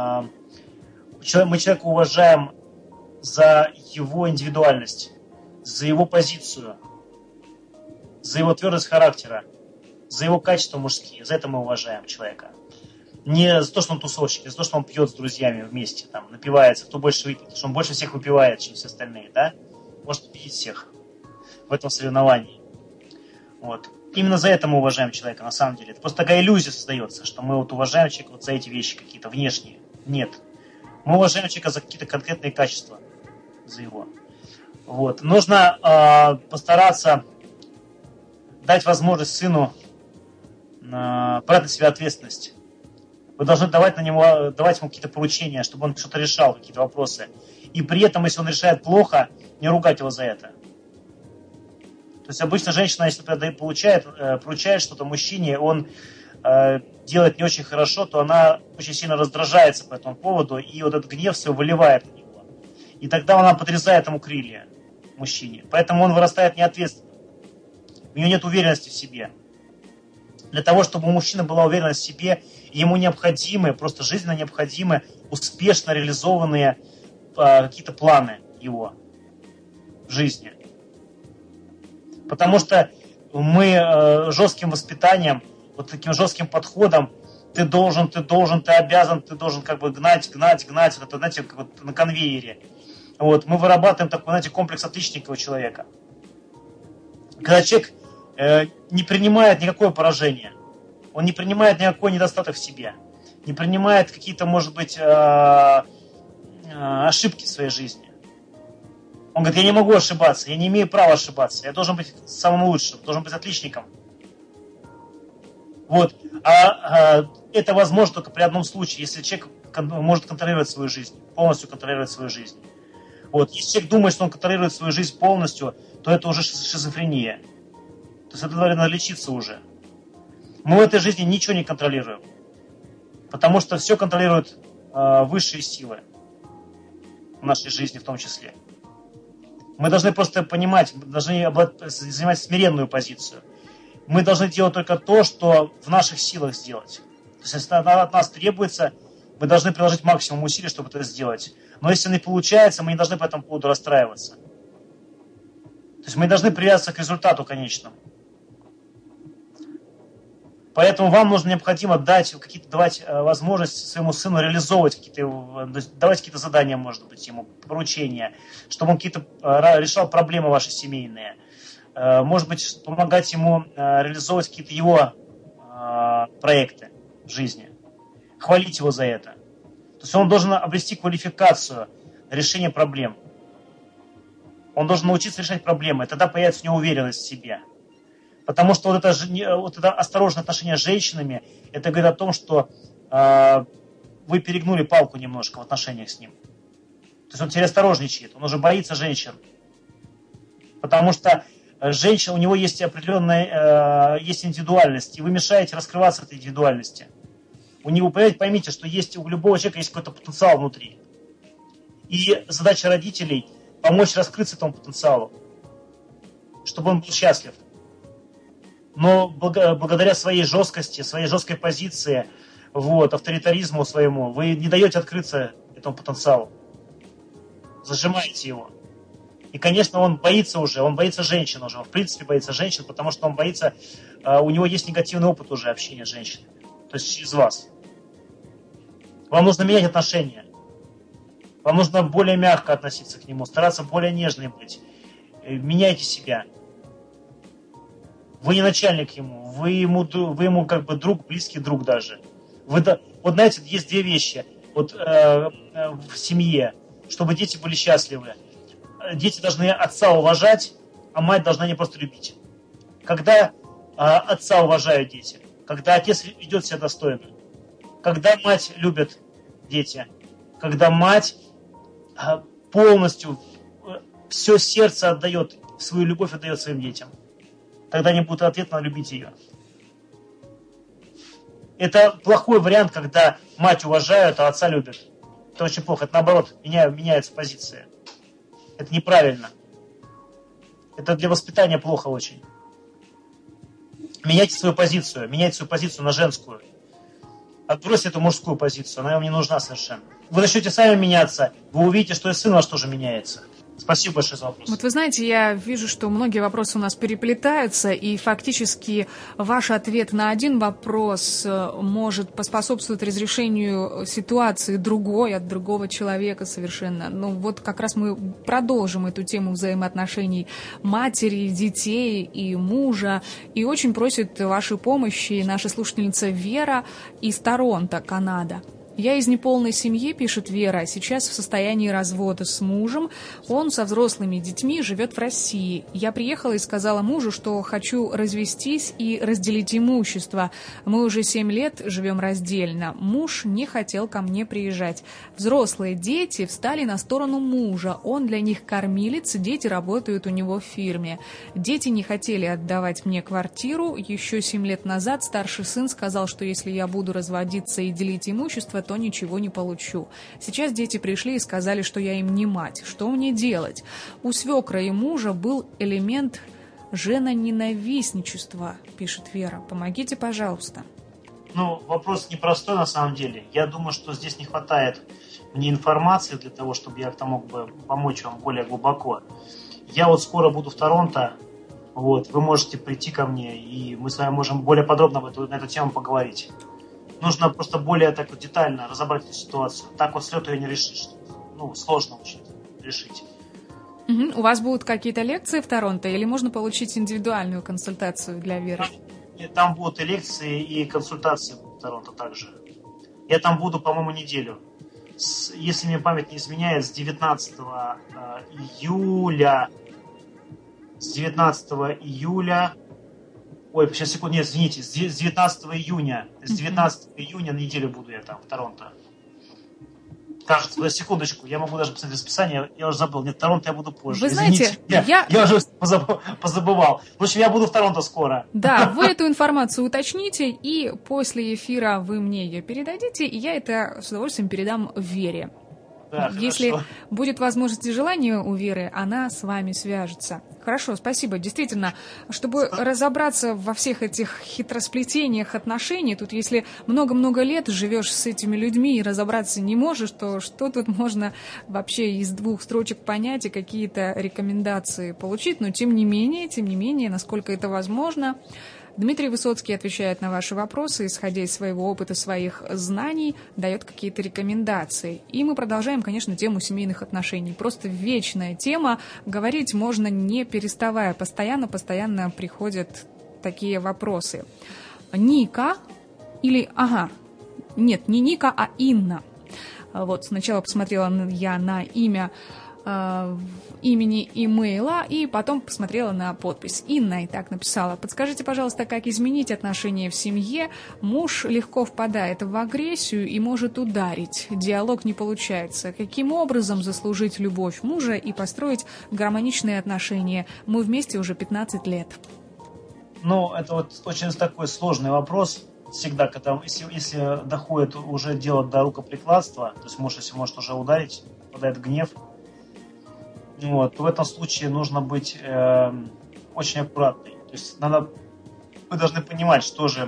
Speaker 1: мы человека уважаем за его индивидуальность, за его позицию, за его твердость характера, за его качества мужские. За это мы уважаем человека. Не за то, что он тусовщик, не за то, что он пьет с друзьями вместе, там, напивается, кто больше выпьет, потому что он больше всех выпивает, чем все остальные, да? Может победить всех в этом соревновании. Вот. Именно за это мы уважаем человека, на самом деле. Это просто такая иллюзия создается, что мы вот уважаем человека вот за эти вещи какие-то внешние. Нет. Мы уважаем человека за какие-то конкретные качества, за его. Вот. Нужно постараться дать возможность сыну брать на себя ответственность. Вы должны давать ему какие-то поручения, чтобы он что-то решал, какие-то вопросы. И при этом, если он решает плохо, не ругать его за это. То есть обычно женщина, если поручает что-то мужчине, он делает не очень хорошо, то она очень сильно раздражается по этому поводу, и вот этот гнев все выливает на него. И тогда она подрезает ему крылья мужчине. Поэтому он вырастает неответственным. У него нет уверенности в себе. Для того, чтобы у мужчины была уверенность в себе, ему необходимы, просто жизненно необходимы, успешно реализованные какие-то планы его в жизни. Потому что мы жестким воспитанием, вот таким жестким подходом, ты должен, ты обязан, ты должен как бы гнать, это, знаете, как вот на конвейере. Вот, мы вырабатываем такой, знаете, комплекс отличника у человека. Когда человек не принимает никакое поражение, он не принимает никакой недостаток в себе, не принимает какие-то, может быть, ошибки в своей жизни. Он говорит, я не могу ошибаться, я не имею права ошибаться, я должен быть самым лучшим, должен быть отличником. Вот. Это возможно только при одном случае, если человек может контролировать свою жизнь, полностью контролировать свою жизнь. Вот. Если человек думает, что он контролирует свою жизнь полностью, то это уже шизофрения. То есть это надо лечиться уже. Мы в этой жизни ничего не контролируем. Потому что все контролируют высшие силы в нашей жизни в том числе. Мы должны просто понимать, мы должны занимать смиренную позицию. Мы должны делать только то, что в наших силах сделать. То есть если от нас требуется, мы должны приложить максимум усилий, чтобы это сделать. Но если не получается, мы не должны по этому поводу расстраиваться. То есть мы должны привязываться к результату конечному. Поэтому вам нужно необходимо давать возможность своему сыну реализовывать давать какие-то задания, может быть, ему, поручения, чтобы он решал проблемы ваши семейные. Может быть, помогать ему реализовывать какие-то его проекты в жизни. Хвалить его за это. То есть он должен обрести квалификацию решения проблем. Он должен научиться решать проблемы, и тогда появится у него уверенность в себе. Потому что вот это осторожное отношение с женщинами, это говорит о том, что вы перегнули палку немножко в отношениях с ним. То есть он теперь осторожничает, он уже боится женщин. Потому что у него есть определенная есть индивидуальность, и вы мешаете раскрываться этой индивидуальности. Поймите, что у любого человека есть какой-то потенциал внутри. И задача родителей – помочь раскрыться этому потенциалу, чтобы он был счастлив. Но благодаря своей жесткости, своей жесткой позиции, авторитаризму своему, вы не даете открыться этому потенциалу. Зажимаете его. И, конечно, он боится женщин уже, он в принципе боится женщин, потому что он боится, у него есть негативный опыт уже общения с женщинами, то есть через вас. Вам нужно менять отношения, вам нужно более мягко относиться к нему, стараться более нежной быть. Меняйте себя. Вы не начальник ему, вы ему как бы друг, близкий друг даже. Знаете, есть две вещи в семье, чтобы дети были счастливы. Дети должны отца уважать, а мать должна не просто любить. Когда отца уважают дети, когда отец ведет себя достойно, когда мать любит дети, когда мать полностью все сердце отдает, свою любовь отдает своим детям, тогда они будут ответно любить ее. Это плохой вариант, когда мать уважают, а отца любят. Это очень плохо. Это наоборот, меняется позиция. Это неправильно. Это для воспитания плохо очень. Меняйте свою позицию на женскую. Отбросьте эту мужскую позицию, она вам не нужна совершенно. Вы начнете сами меняться, вы увидите, что и сын ваш тоже меняется. Спасибо большое за вопрос.
Speaker 2: Вот вы знаете, я вижу, что многие вопросы у нас переплетаются, и фактически ваш ответ на один вопрос может поспособствовать разрешению ситуации от другого человека совершенно. Как раз мы продолжим эту тему взаимоотношений матери, детей и мужа. И очень просит вашей помощи наша слушательница Вера из Торонто, Канада. «Я из неполной семьи», пишет Вера, сейчас в состоянии развода с мужем. Он со взрослыми детьми живет в России. Я приехала и сказала мужу, что хочу развестись и разделить имущество. Мы уже 7 лет живем раздельно. Муж не хотел ко мне приезжать. Взрослые дети встали на сторону мужа. Он для них кормилец, дети работают у него в фирме. Дети не хотели отдавать мне квартиру. Еще 7 лет назад старший сын сказал, что если я буду разводиться и делить имущество, то ничего не получу. Сейчас дети пришли и сказали, что я им не мать. Что мне делать? У свекра и мужа был элемент женоненавистничества, пишет Вера. Помогите, пожалуйста.
Speaker 1: Вопрос непростой на самом деле. Я думаю, что здесь не хватает мне информации для того, чтобы я мог бы помочь вам более глубоко. Я скоро буду в Торонто. Вы можете прийти ко мне, и мы с вами можем более подробно на эту тему поговорить. Нужно просто более детально разобрать эту ситуацию. Так с лету ее не решишь. Сложно очень решить.
Speaker 2: У вас будут какие-то лекции в Торонто, или можно получить индивидуальную консультацию для Веры?
Speaker 1: Там будут и лекции, и консультации в Торонто также. Я там буду, по-моему, неделю. Если мне память не изменяет, с 19 июля... Ой, сейчас, секунду, нет, извините, с 19 июня. С 19 июня на неделю буду я там, в Торонто. Кажется, секундочку, я могу даже посмотреть расписание, я уже забыл. Нет, в Торонто я буду позже.
Speaker 2: Вы знаете,
Speaker 1: я уже позабывал. В общем, я буду в Торонто скоро.
Speaker 2: Да, вы эту информацию уточните, и после эфира вы мне ее передадите, и я это с удовольствием передам Вере.
Speaker 1: Да,
Speaker 2: если
Speaker 1: хорошо.
Speaker 2: будет возможность и желание у Веры, она с вами свяжется. Хорошо, спасибо. Действительно, чтобы разобраться во всех этих хитросплетениях отношений, тут если много-много лет живешь с этими людьми и разобраться не можешь, то что тут можно вообще из 2 строчек понять и какие-то рекомендации получить? Но тем не менее, насколько это возможно, Дмитрий Высоцкий отвечает на ваши вопросы, исходя из своего опыта, своих знаний, дает какие-то рекомендации. И мы продолжаем, конечно, тему семейных отношений. Просто вечная тема, говорить можно не переставая, постоянно приходят такие вопросы. Ника или... Нет, не Ника, а Инна. Вот, сначала посмотрела я на имя имени имейла, и потом посмотрела на подпись. Инна и так написала: подскажите, пожалуйста, как изменить отношения в семье? Муж легко впадает в агрессию и может ударить. Диалог не получается. Каким образом заслужить любовь мужа и построить гармоничные отношения? Мы вместе уже 15 лет.
Speaker 1: Ну, это вот очень такой сложный вопрос. Всегда, когда, если доходит уже дело до рукоприкладства, то есть муж, если может уже ударить, впадает в гнев, вот, то в этом случае нужно быть очень аккуратной. То есть вы должны понимать, что же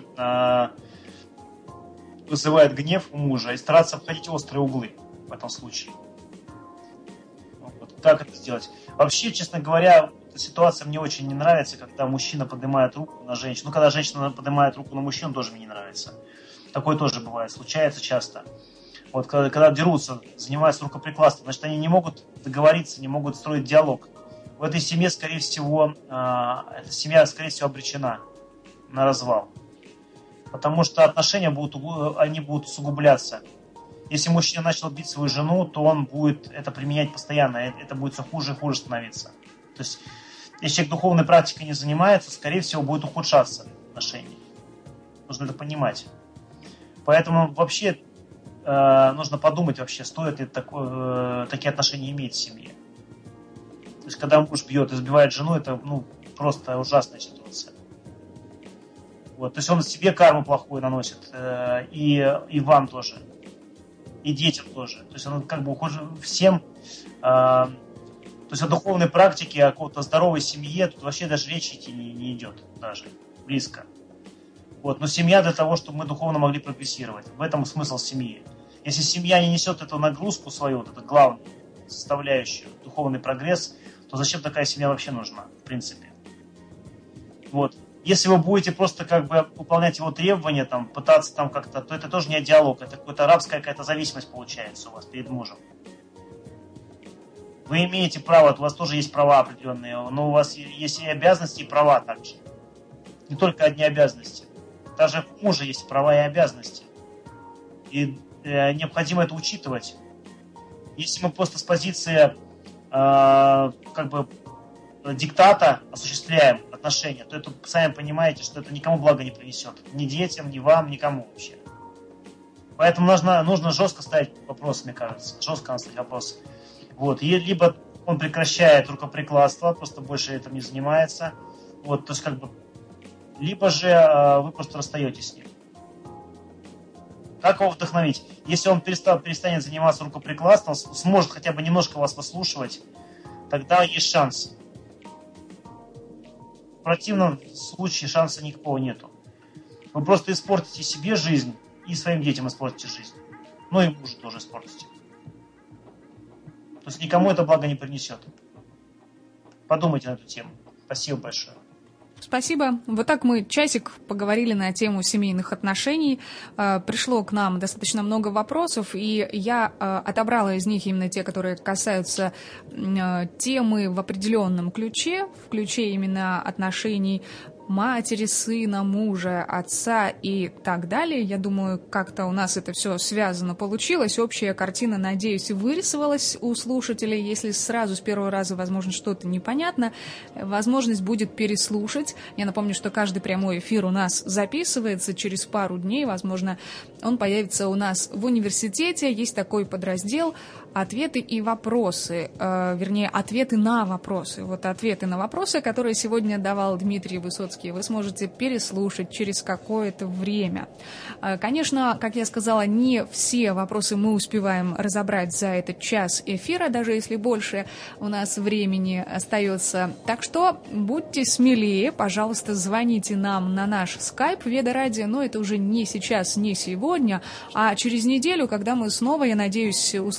Speaker 1: вызывает гнев у мужа, и стараться обходить острые углы в этом случае. Вот, как это сделать? Вообще, честно говоря, ситуация мне очень не нравится, когда мужчина поднимает руку на женщину. Ну, когда женщина поднимает руку на мужчину, тоже мне не нравится. Такое тоже бывает, случается часто. Вот когда дерутся, занимаются рукоприкладством, значит, они не могут договориться, не могут строить диалог. В этой семье, скорее всего, эта семья, скорее всего, обречена на развал. Потому что отношения будут усугубляться. Если мужчина начал бить свою жену, то он будет это применять постоянно. Это будет все хуже и хуже становиться. То есть, если человек духовной практикой не занимается, скорее всего, будет ухудшаться отношения. Нужно это понимать. Поэтому вообще нужно подумать, вообще, стоит ли такие отношения иметь в семье. То есть, когда муж бьет, избивает жену, это просто ужасная ситуация. Вот. То есть, он себе карму плохую наносит, и вам тоже, и детям тоже. То есть, он как бы ухудшит всем. То есть, о духовной практике, о какой-то здоровой семье тут вообще даже речи идти не идет, даже близко. Вот. Но семья для того, чтобы мы духовно могли прогрессировать. В этом смысл семьи. Если семья не несет эту нагрузку свою, вот эту главную составляющую, духовный прогресс, то зачем такая семья вообще нужна, в принципе? Вот. Если вы будете просто как бы выполнять его требования, там, пытаться там как-то, то это тоже не диалог, это какая-то рабская какая-то зависимость получается у вас перед мужем. Вы имеете право, у вас тоже есть права определенные, но у вас есть и обязанности, и права также. Не только одни обязанности. Даже у мужа есть права и обязанности. И необходимо это учитывать. Если мы просто с позиции как бы диктата осуществляем отношения, то это, сами понимаете, что это никому блага не принесет. Ни детям, ни вам, никому вообще. Поэтому нужно жестко ставить вопрос, мне кажется. Жестко надо ставить вопрос. Вот. И либо он прекращает рукоприкладство, просто больше этим не занимается. Вот, то есть как бы либо же вы просто расстаетесь с ним. Как его вдохновить? Если он перестанет заниматься рукоприкладством, сможет хотя бы немножко вас выслушивать, тогда есть шанс. В противном случае шанса никакого нету. Вы просто испортите себе жизнь и своим детям испортите жизнь. Ну и мужу тоже испортите. То есть никому это благо не принесет. Подумайте на эту тему. Спасибо большое.
Speaker 2: Спасибо. Вот так мы часик поговорили на тему семейных отношений. Пришло к нам достаточно много вопросов, и я отобрала из них именно те, которые касаются темы в определенном ключе, в ключе именно отношений матери, сына, мужа, отца и так далее. Я думаю, как-то у нас это все связано получилось. Общая картина, надеюсь, вырисовалась у слушателей. Если сразу с первого раза, возможно, что-то непонятно, возможность будет переслушать. Я напомню, что каждый прямой эфир у нас записывается через пару дней. Возможно, он появится у нас в университете. Есть такой подраздел «Ответы и вопросы», вернее, ответы на вопросы. Вот ответы на вопросы, которые сегодня давал Дмитрий Высоцкий, вы сможете переслушать через какое-то время. Конечно, как я сказала, не все вопросы мы успеваем разобрать за этот час эфира, даже если больше у нас времени остается. Так что будьте смелее, пожалуйста, звоните нам на наш скайп Веда Радио, но это уже не сейчас, не сегодня, а через неделю, когда мы снова, я надеюсь, услышимся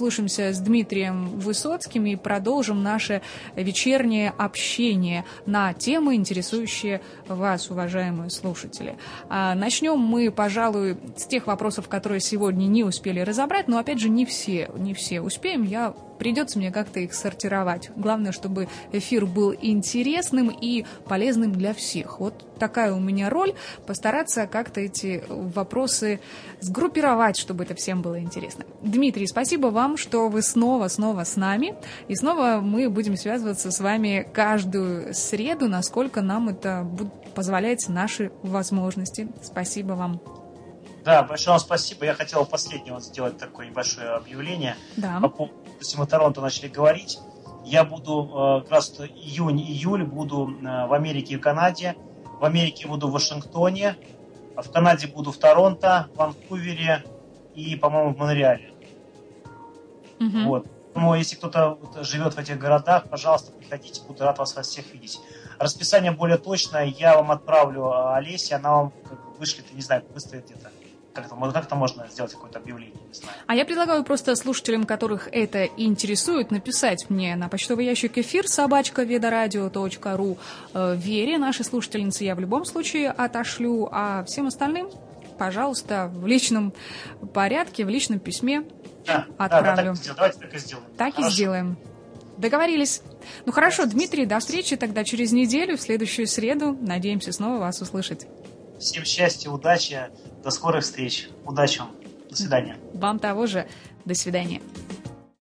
Speaker 2: встречаемся с Дмитрием Высоцким и продолжим наше вечернее общение на темы, интересующие вас, уважаемые слушатели. Начнем мы, пожалуй, с тех вопросов, которые сегодня не успели разобрать, но, опять же, не все успеем. Придется мне как-то их сортировать. Главное, чтобы эфир был интересным и полезным для всех. Вот такая у меня роль. Постараться как-то эти вопросы сгруппировать, чтобы это всем было интересно. Дмитрий, спасибо вам, что вы снова с нами. И снова мы будем связываться с вами каждую среду, насколько нам это позволяет наши возможности. Спасибо вам.
Speaker 1: Да, большое вам спасибо. Я хотел последнее сделать такое небольшое объявление.
Speaker 2: Да.
Speaker 1: По поводу, если мы Торонто начали говорить, я буду как раз июнь-июль буду в Америке и Канаде. В Америке буду в Вашингтоне, в Канаде буду в Торонто, в Ванкувере и, по-моему, в Монреале.
Speaker 2: Угу.
Speaker 1: Вот. Поэтому, если кто-то живет в этих городах, пожалуйста, приходите, буду рад вас всех видеть. Расписание более точное я вам отправлю, Олесе, она вам вышлет, не знаю, выставит где-то. Как-то можно сделать какое-то объявление, не знаю.
Speaker 2: А я предлагаю просто слушателям, которых это интересует, написать мне на почтовый ящик эфир@ведорадио.ру. Вере, нашей слушательнице, я в любом случае отошлю, а всем остальным, пожалуйста, в личном порядке, в личном письме отправлю.
Speaker 1: Да, давайте так и сделаем.
Speaker 2: Так и сделаем. Договорились. Ну хорошо, Дмитрий, до встречи тогда через неделю, в следующую среду. Надеемся снова вас услышать.
Speaker 1: Всем счастья, удачи, до скорых встреч. Удачи вам. До свидания.
Speaker 2: Вам того же. До свидания.